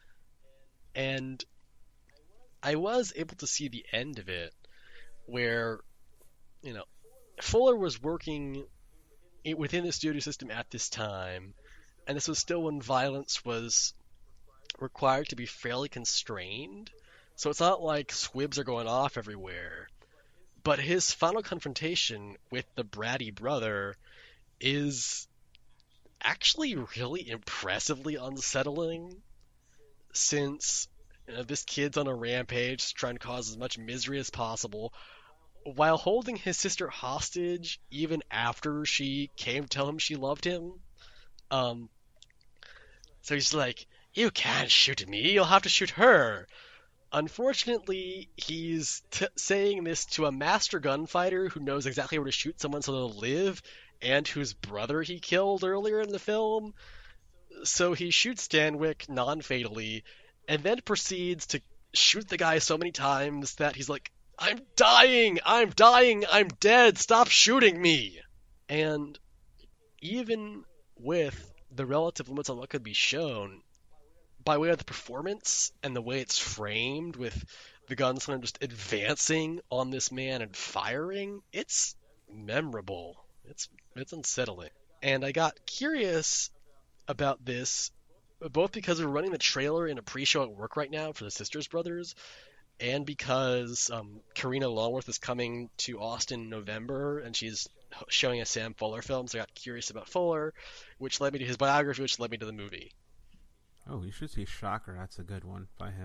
And I was able to see the end of it, where, you know, Fuller was working i- within the studio system at this time, and this was still when violence was required to be fairly constrained. So it's not like squibs are going off everywhere. But his final confrontation with the bratty brother is actually really impressively unsettling, since, you know, this kid's on a rampage trying to cause as much misery as possible while holding his sister hostage even after she came to tell him she loved him. Um, so he's like, "You can't shoot me, you'll have to shoot her." Unfortunately, he's t- saying this to a master gunfighter who knows exactly where to shoot someone so they'll live, and whose brother he killed earlier in the film. So he shoots Stanwyck non-fatally, and then proceeds to shoot the guy so many times that he's like, "I'm dying! I'm dying! I'm dead! Stop shooting me!" And even with the relative limits on what could be shown, by way of the performance and the way it's framed, with the gunslinger just advancing on this man and firing, it's memorable. It's it's unsettling. And I got curious about this, both because we're running the trailer in a pre-show at work right now for the Sisters Brothers, and because um, Karina Longworth is coming to Austin in November, and she's showing a Sam Fuller film, so I got curious about Fuller, which led me to his biography, which led me to the movie. Oh, you should see Shocker. That's a good one by him.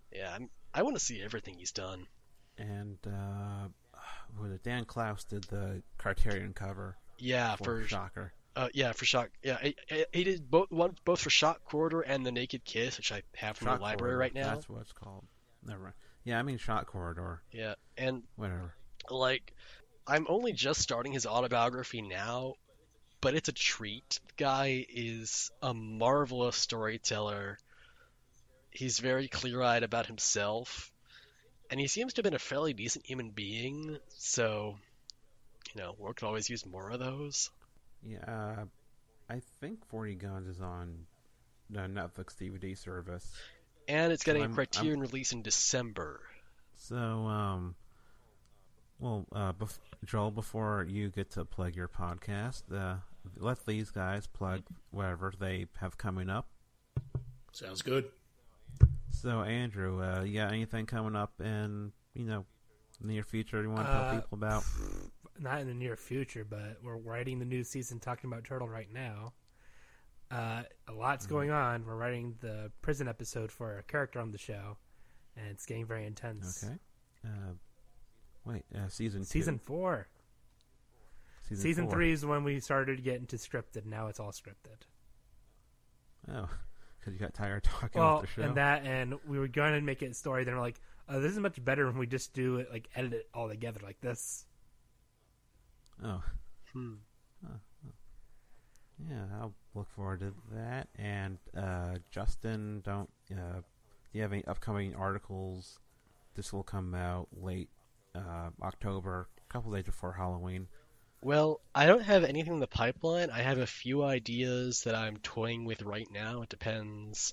Yeah, I'm, I want to see everything he's done. And uh, was it Dan Klaus did the Criterion cover? Yeah, for, for Shocker. Uh, yeah, for Shock. Yeah, he, he did both one both for Shock Corridor and The Naked Kiss, which I have from Shock the library Corridor, right now. That's what it's called. Never mind. Yeah, I mean Shock Corridor. Yeah, and Whatever. like, I'm only just starting his autobiography now, but it's a treat. The guy is a marvelous storyteller. He's very clear-eyed about himself, and he seems to have been a fairly decent human being. So, you know, we could always use more of those. Yeah, uh, I think forty Guns is on the Netflix D V D service. And it's getting I'm- a Criterion I'm- release in December. So, um, well, uh, bef- Joel, before you get to plug your podcast, uh, let these guys plug whatever they have coming up. Sounds good. So, Andrew, uh, you got anything coming up in, you know, near future you want to tell Uh, people about? Not in the near future, but we're writing the new season talking about Turtle right now. Uh, a lot's Mm-hmm. going on. We're writing the prison episode for a character on the show, and it's getting very intense. Okay. Uh, wait, uh, season two. Season four. Season, Season four. three is when we started getting to scripted. Now it's all scripted. Oh, because you got tired talking Well, off the show. and that, and we were going to make it a story. Then we're like, oh, this is much better when we just do it, like edit it all together like this. Oh, Hmm. yeah, I'll look forward to that. And uh, Justin, don't uh, do you have any upcoming articles? This will come out late uh, October, a couple days before Halloween. Well, I don't have anything in the pipeline. I have a few ideas that I'm toying with right now. It depends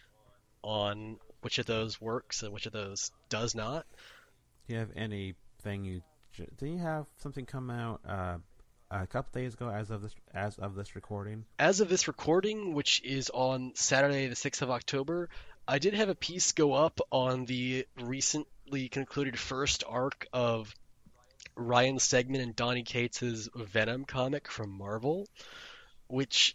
on which of those works and which of those does not. Do you have anything you? j- Do you have something come out uh, a couple days ago as of this as of this recording? As of this recording, which is on Saturday, the sixth of October, I did have a piece go up on the recently concluded first arc of Ryan Stegman and Donny Cates' Venom comic from Marvel, which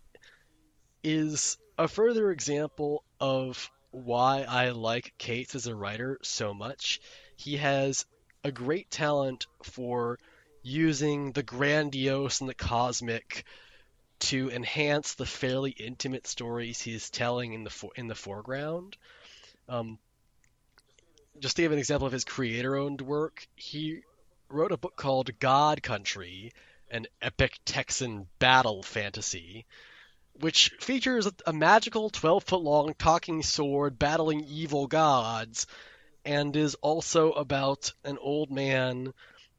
is a further example of why I like Cates as a writer so much. He has a great talent for using the grandiose and the cosmic to enhance the fairly intimate stories he's telling in the for- in the foreground. Um, just to give an example of his creator-owned work, he wrote a book called God Country, an epic Texan battle fantasy, which features a, a magical twelve-foot-long talking sword battling evil gods, and is also about an old man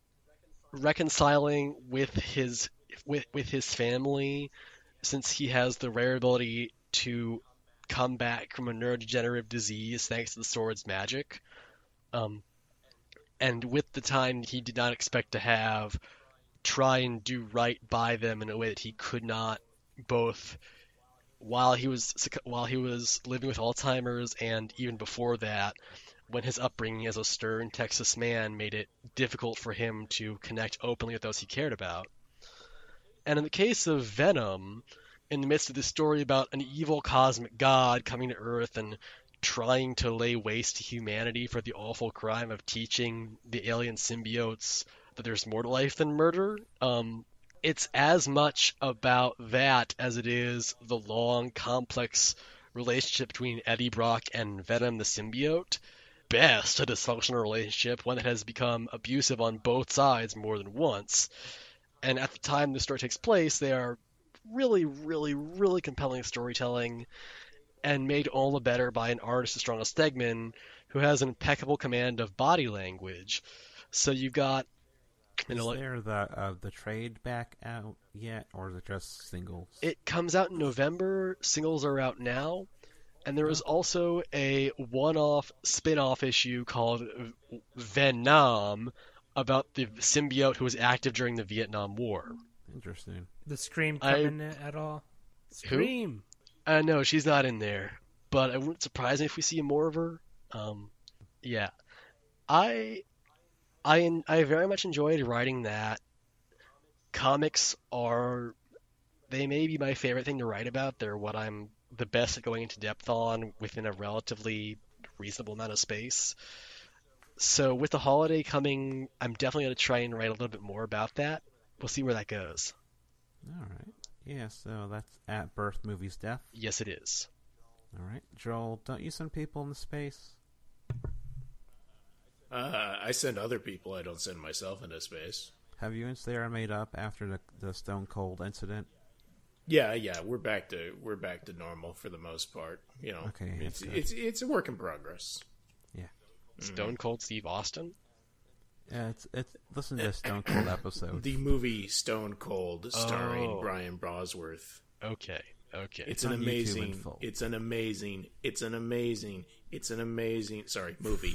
reconciling with his with with his family, since he has the rare ability to come back from a neurodegenerative disease thanks to the sword's magic. Um, and with the time he did not expect to have, try and do right by them in a way that he could not, both while he was while he was living with Alzheimer's and even before that, when his upbringing as a stern Texas man made it difficult for him to connect openly with those he cared about. And in the case of Venom, in the midst of this story about an evil cosmic god coming to Earth and trying to lay waste to humanity for the awful crime of teaching the alien symbiotes that there's more to life than murder, um, it's as much about that as it is the long, complex relationship between Eddie Brock and Venom the symbiote. Best a dysfunctional relationship, one that has become abusive on both sides more than once. And at the time the story takes place, they are really, really, really compelling storytelling, and made all the better by an artist as strong as Stegman, who has an impeccable command of body language. So you've got, you know, Is like, there the uh, the trade back out yet, or is it just singles? it comes out in November. Singles are out now. And there is also a one-off spin-off issue called Venom about the symbiote who was active during the Vietnam War. Interesting. The Scream I- come in it at all? Scream. Uh, no, she's not in there, but it wouldn't surprise me if we see more of her. Um, yeah, I, I, I very much enjoyed writing that. Comics are, they may be my favorite thing to write about. They're what I'm the best at going into depth on within a relatively reasonable amount of space. So with the holiday coming, I'm definitely going to try and write a little bit more about that. We'll see where that goes. All right. Yeah, so that's At Birth Movies Death. Yes, it is. All right. Joel, don't you send people into space? Uh, I send other people. I don't send myself into space. Have you and Sarah made up after the, the Stone Cold incident? Yeah, yeah, we're back to we're back to normal for the most part. You know, Okay, it's that's good. it's it's a work in progress. Yeah. Stone Cold Steve Austin? Yeah, it's it's listen to the Stone Cold episode. The movie Stone Cold, starring Oh. Brian Bosworth. Okay, okay. It's It's an on YouTube in amazing. full. It's an amazing. It's an amazing. It's an amazing. Sorry, movie.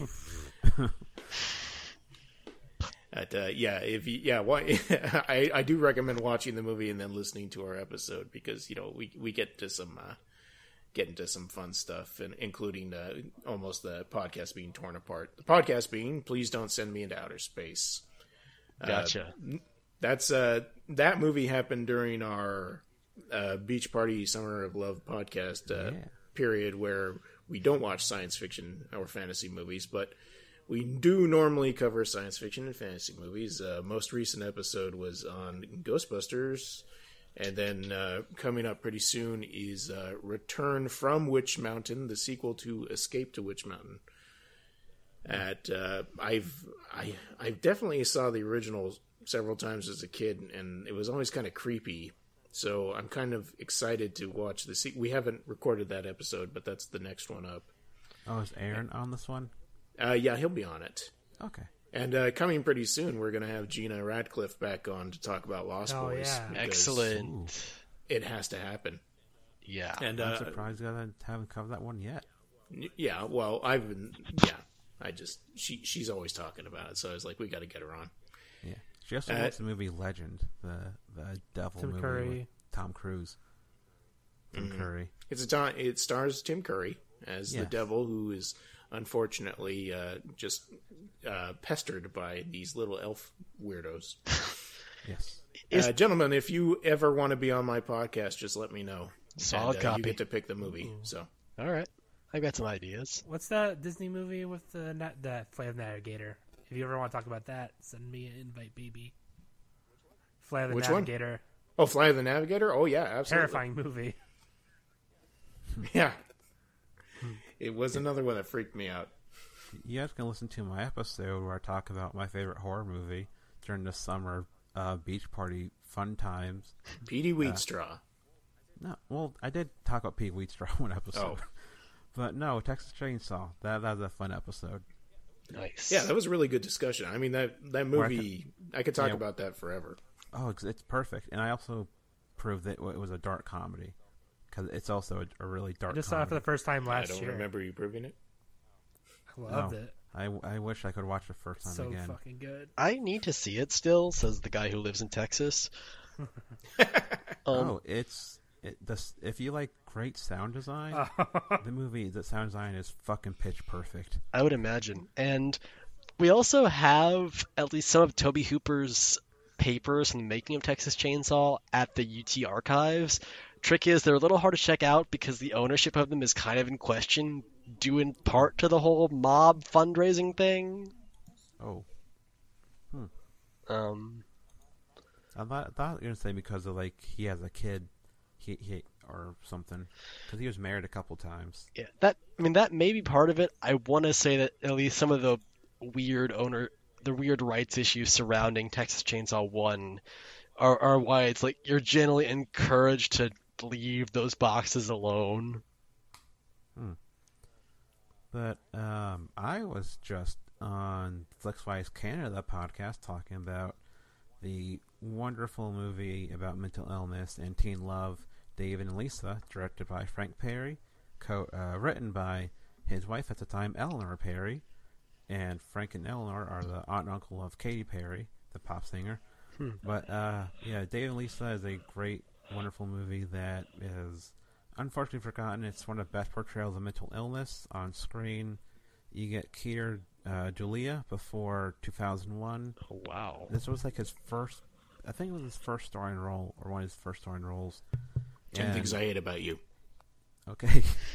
At, uh, yeah, if you, yeah, why? I I do recommend watching the movie and then listening to our episode because you know we we get to some uh, get into some fun stuff and including uh, almost the podcast being torn apart. The podcast being, please don't send me into outer space. Gotcha. That's uh that movie happened during our uh, Beach Party Summer of Love podcast uh, Yeah. period where we don't watch science fiction or fantasy movies, but we do normally cover science fiction and fantasy movies. Uh, most recent episode was on Ghostbusters, and then uh, coming up pretty soon is uh, Return from Witch Mountain, the sequel to Escape to Witch Mountain. At uh, I've I I definitely saw the original several times as a kid, and it was always kind of creepy. So I'm kind of excited to watch the se- we haven't recorded that episode, but that's the next one up. Oh, is Aaron on this one? Uh, yeah, he'll be on it. Okay. And uh, coming pretty soon, we're going to have Gina Radcliffe back on to talk about Lost Oh, Boys. yeah. because Excellent. It has to happen. Yeah. And I'm uh, surprised you guys haven't covered that one yet. y- yeah, well, I've been yeah. I just she she's always talking about it, so I was like, we got to get her on. Yeah. She also Uh, watched the movie Legend, the the devil Tim movie Curry. with Tom Cruise. Tim Mhm. Curry. It's a time, it stars Tim Curry as the Yes. devil, devil, who is unfortunately uh, just uh, pestered by these little elf weirdos. Yes. Is- Uh, gentlemen, if you ever want to be on my podcast, just let me know. Solid And, uh, copy. You get to pick the movie. So All right. I got some ideas. What's that Disney movie with the na- the Flight of the Navigator? If you ever want to talk about that, send me an invite, baby. Flight of the Which one? Navigator. Oh, Fly of the Navigator? Oh, yeah, absolutely. Terrifying movie. Yeah. It was another one that freaked me out. You guys can listen to my episode where I talk about my favorite horror movie during the summer uh, beach party fun times. Petey Wheatstraw. No, well, I did talk about Pete Wheatstraw one episode. Oh. But no, Texas Chainsaw. That that was a fun episode. Nice. Yeah, that was a really good discussion. I mean, that, that Or I movie, I could talk yeah. about that forever. Oh, it's, it's perfect. And I also proved that it was a dark comedy. Because it's also a, a really dark I just saw it for comedy. the first time I last don't year. remember you proving it. I loved No. it. I, I wish I could watch it first time So again. fucking good. I need to see it still, says the guy who lives in Texas. um, oh, it's it, this, if you like great sound design, the movie, the sound design is fucking pitch perfect. I would imagine. And we also have at least some of Toby Hooper's papers from the making of Texas Chainsaw at the U T archives. Trick is they're a little hard to check out because the ownership of them is kind of in question, due in part to the whole mob fundraising thing. Oh, Um, I thought, I thought you were gonna say because of like he has a kid, he, he or something, because he was married a couple times. yeah, that I mean that may be part of it. I want to say that at least some of the weird owner, the weird rights issues surrounding Texas Chainsaw One, are are why it's like you're generally encouraged to leave those boxes alone. But um, I was just on FlixWise Canada podcast talking about the wonderful movie about mental illness and teen love, David and Lisa, directed by Frank Perry, co- uh, written by his wife at the time, Eleanor Perry, and Frank and Eleanor are the aunt and uncle of Katy Perry, the pop singer. Hmm. But uh, yeah, David and Lisa is a great, wonderful movie that is unfortunately forgotten. It's one of the best portrayals of mental illness on screen. You get Keir uh, Julia before two thousand one. Oh, wow. This was like his first, I think it was his first starring role, or one of his first starring roles. Ten And- things I hate about you. Okay.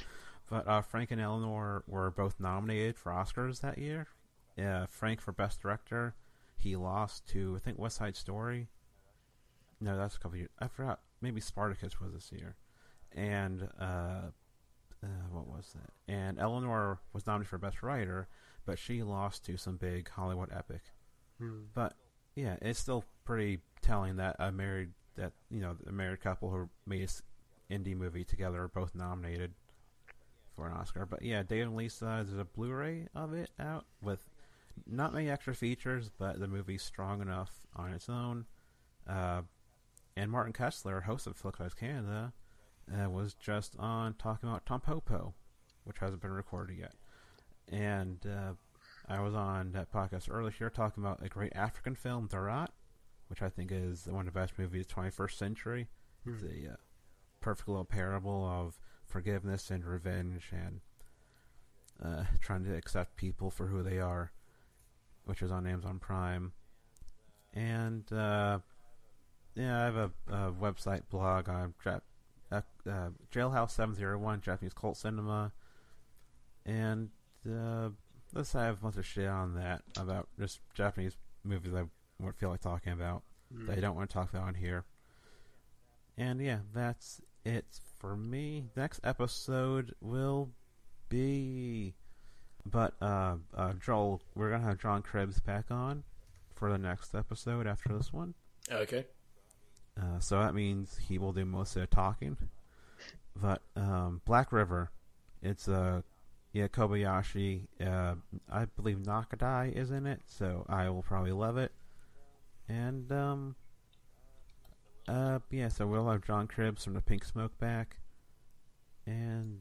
but uh, Frank and Eleanor were both nominated for Oscars that year. Uh, Frank for Best Director. He lost to, I think, West Side Story. No, that's a couple years. I forgot. Maybe Spartacus was this year. And, uh, uh, what was that? And Eleanor was nominated for Best Writer, but she lost to some big Hollywood epic. Hmm. But, yeah, it's still pretty telling that a married, that, you know, a married couple who made an indie movie together are both nominated for an Oscar. But, yeah, Dave and Lisa, there's a Blu-ray of it out with not many extra features, but the movie's strong enough on its own. Uh, and Martin Kessler, host of Flickers Canada, uh, was just on talking about Tom Popo, which hasn't been recorded yet. And uh, I was on that podcast earlier here talking about a great African film, Darat, which I think is one of the best movies of the twenty-first century. Hmm. It's a uh, perfect little parable of forgiveness and revenge and uh, trying to accept people for who they are, which is on Amazon Prime. And, uh, yeah, I have a, a website blog on Jap- uh, uh, Jailhouse seven oh one, Japanese Cult Cinema. And, uh, let's have a bunch of shit on that about just Japanese movies I won't feel like talking about, mm. that I don't want to talk about on here. And, yeah, that's it for me. Next episode will be... But, uh, uh, Joel, we're going to have John Krebs back on for the next episode after this one. Okay. Uh, so that means he will do most of the talking. But, um, Black River, it's, uh, yeah, Kobayashi, uh, I believe Nakadai is in it, so I will probably love it. And, um, uh, yeah, so we'll have John Krebs from the Pink Smoke back. And...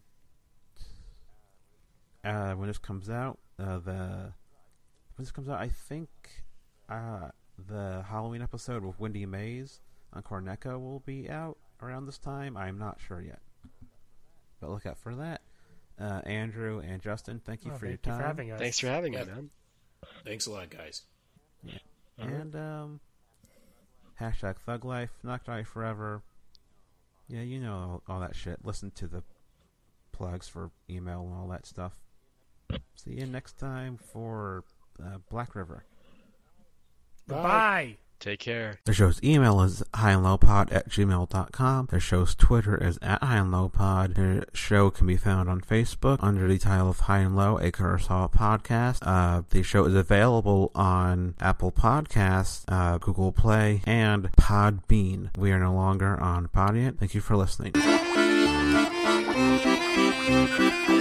Uh, when this comes out, uh, the when this comes out, I think uh, the Halloween episode with Wendy Mays on Corneco will be out around this time. I'm not sure yet, but look out for that. Uh, Andrew and Justin, thank you oh, for thank your you time. for having us. Thanks for having yeah. me, man. Thanks a lot, guys. Yeah. Uh-huh. And um, hashtag Thug Life, Not Die Forever. Yeah, you know all, all that shit. Listen to the plugs for email and all that stuff. See you next time for uh, Black River. Bye. Take care. The show's email is highandlowpod at gmail dot com. The show's Twitter is at highandlowpod. The show can be found on Facebook under the title of High and Low, a Kurosawa podcast. Uh, the show is available on Apple Podcasts, uh, Google Play, and Podbean. We are no longer on Podiant. Thank you for listening.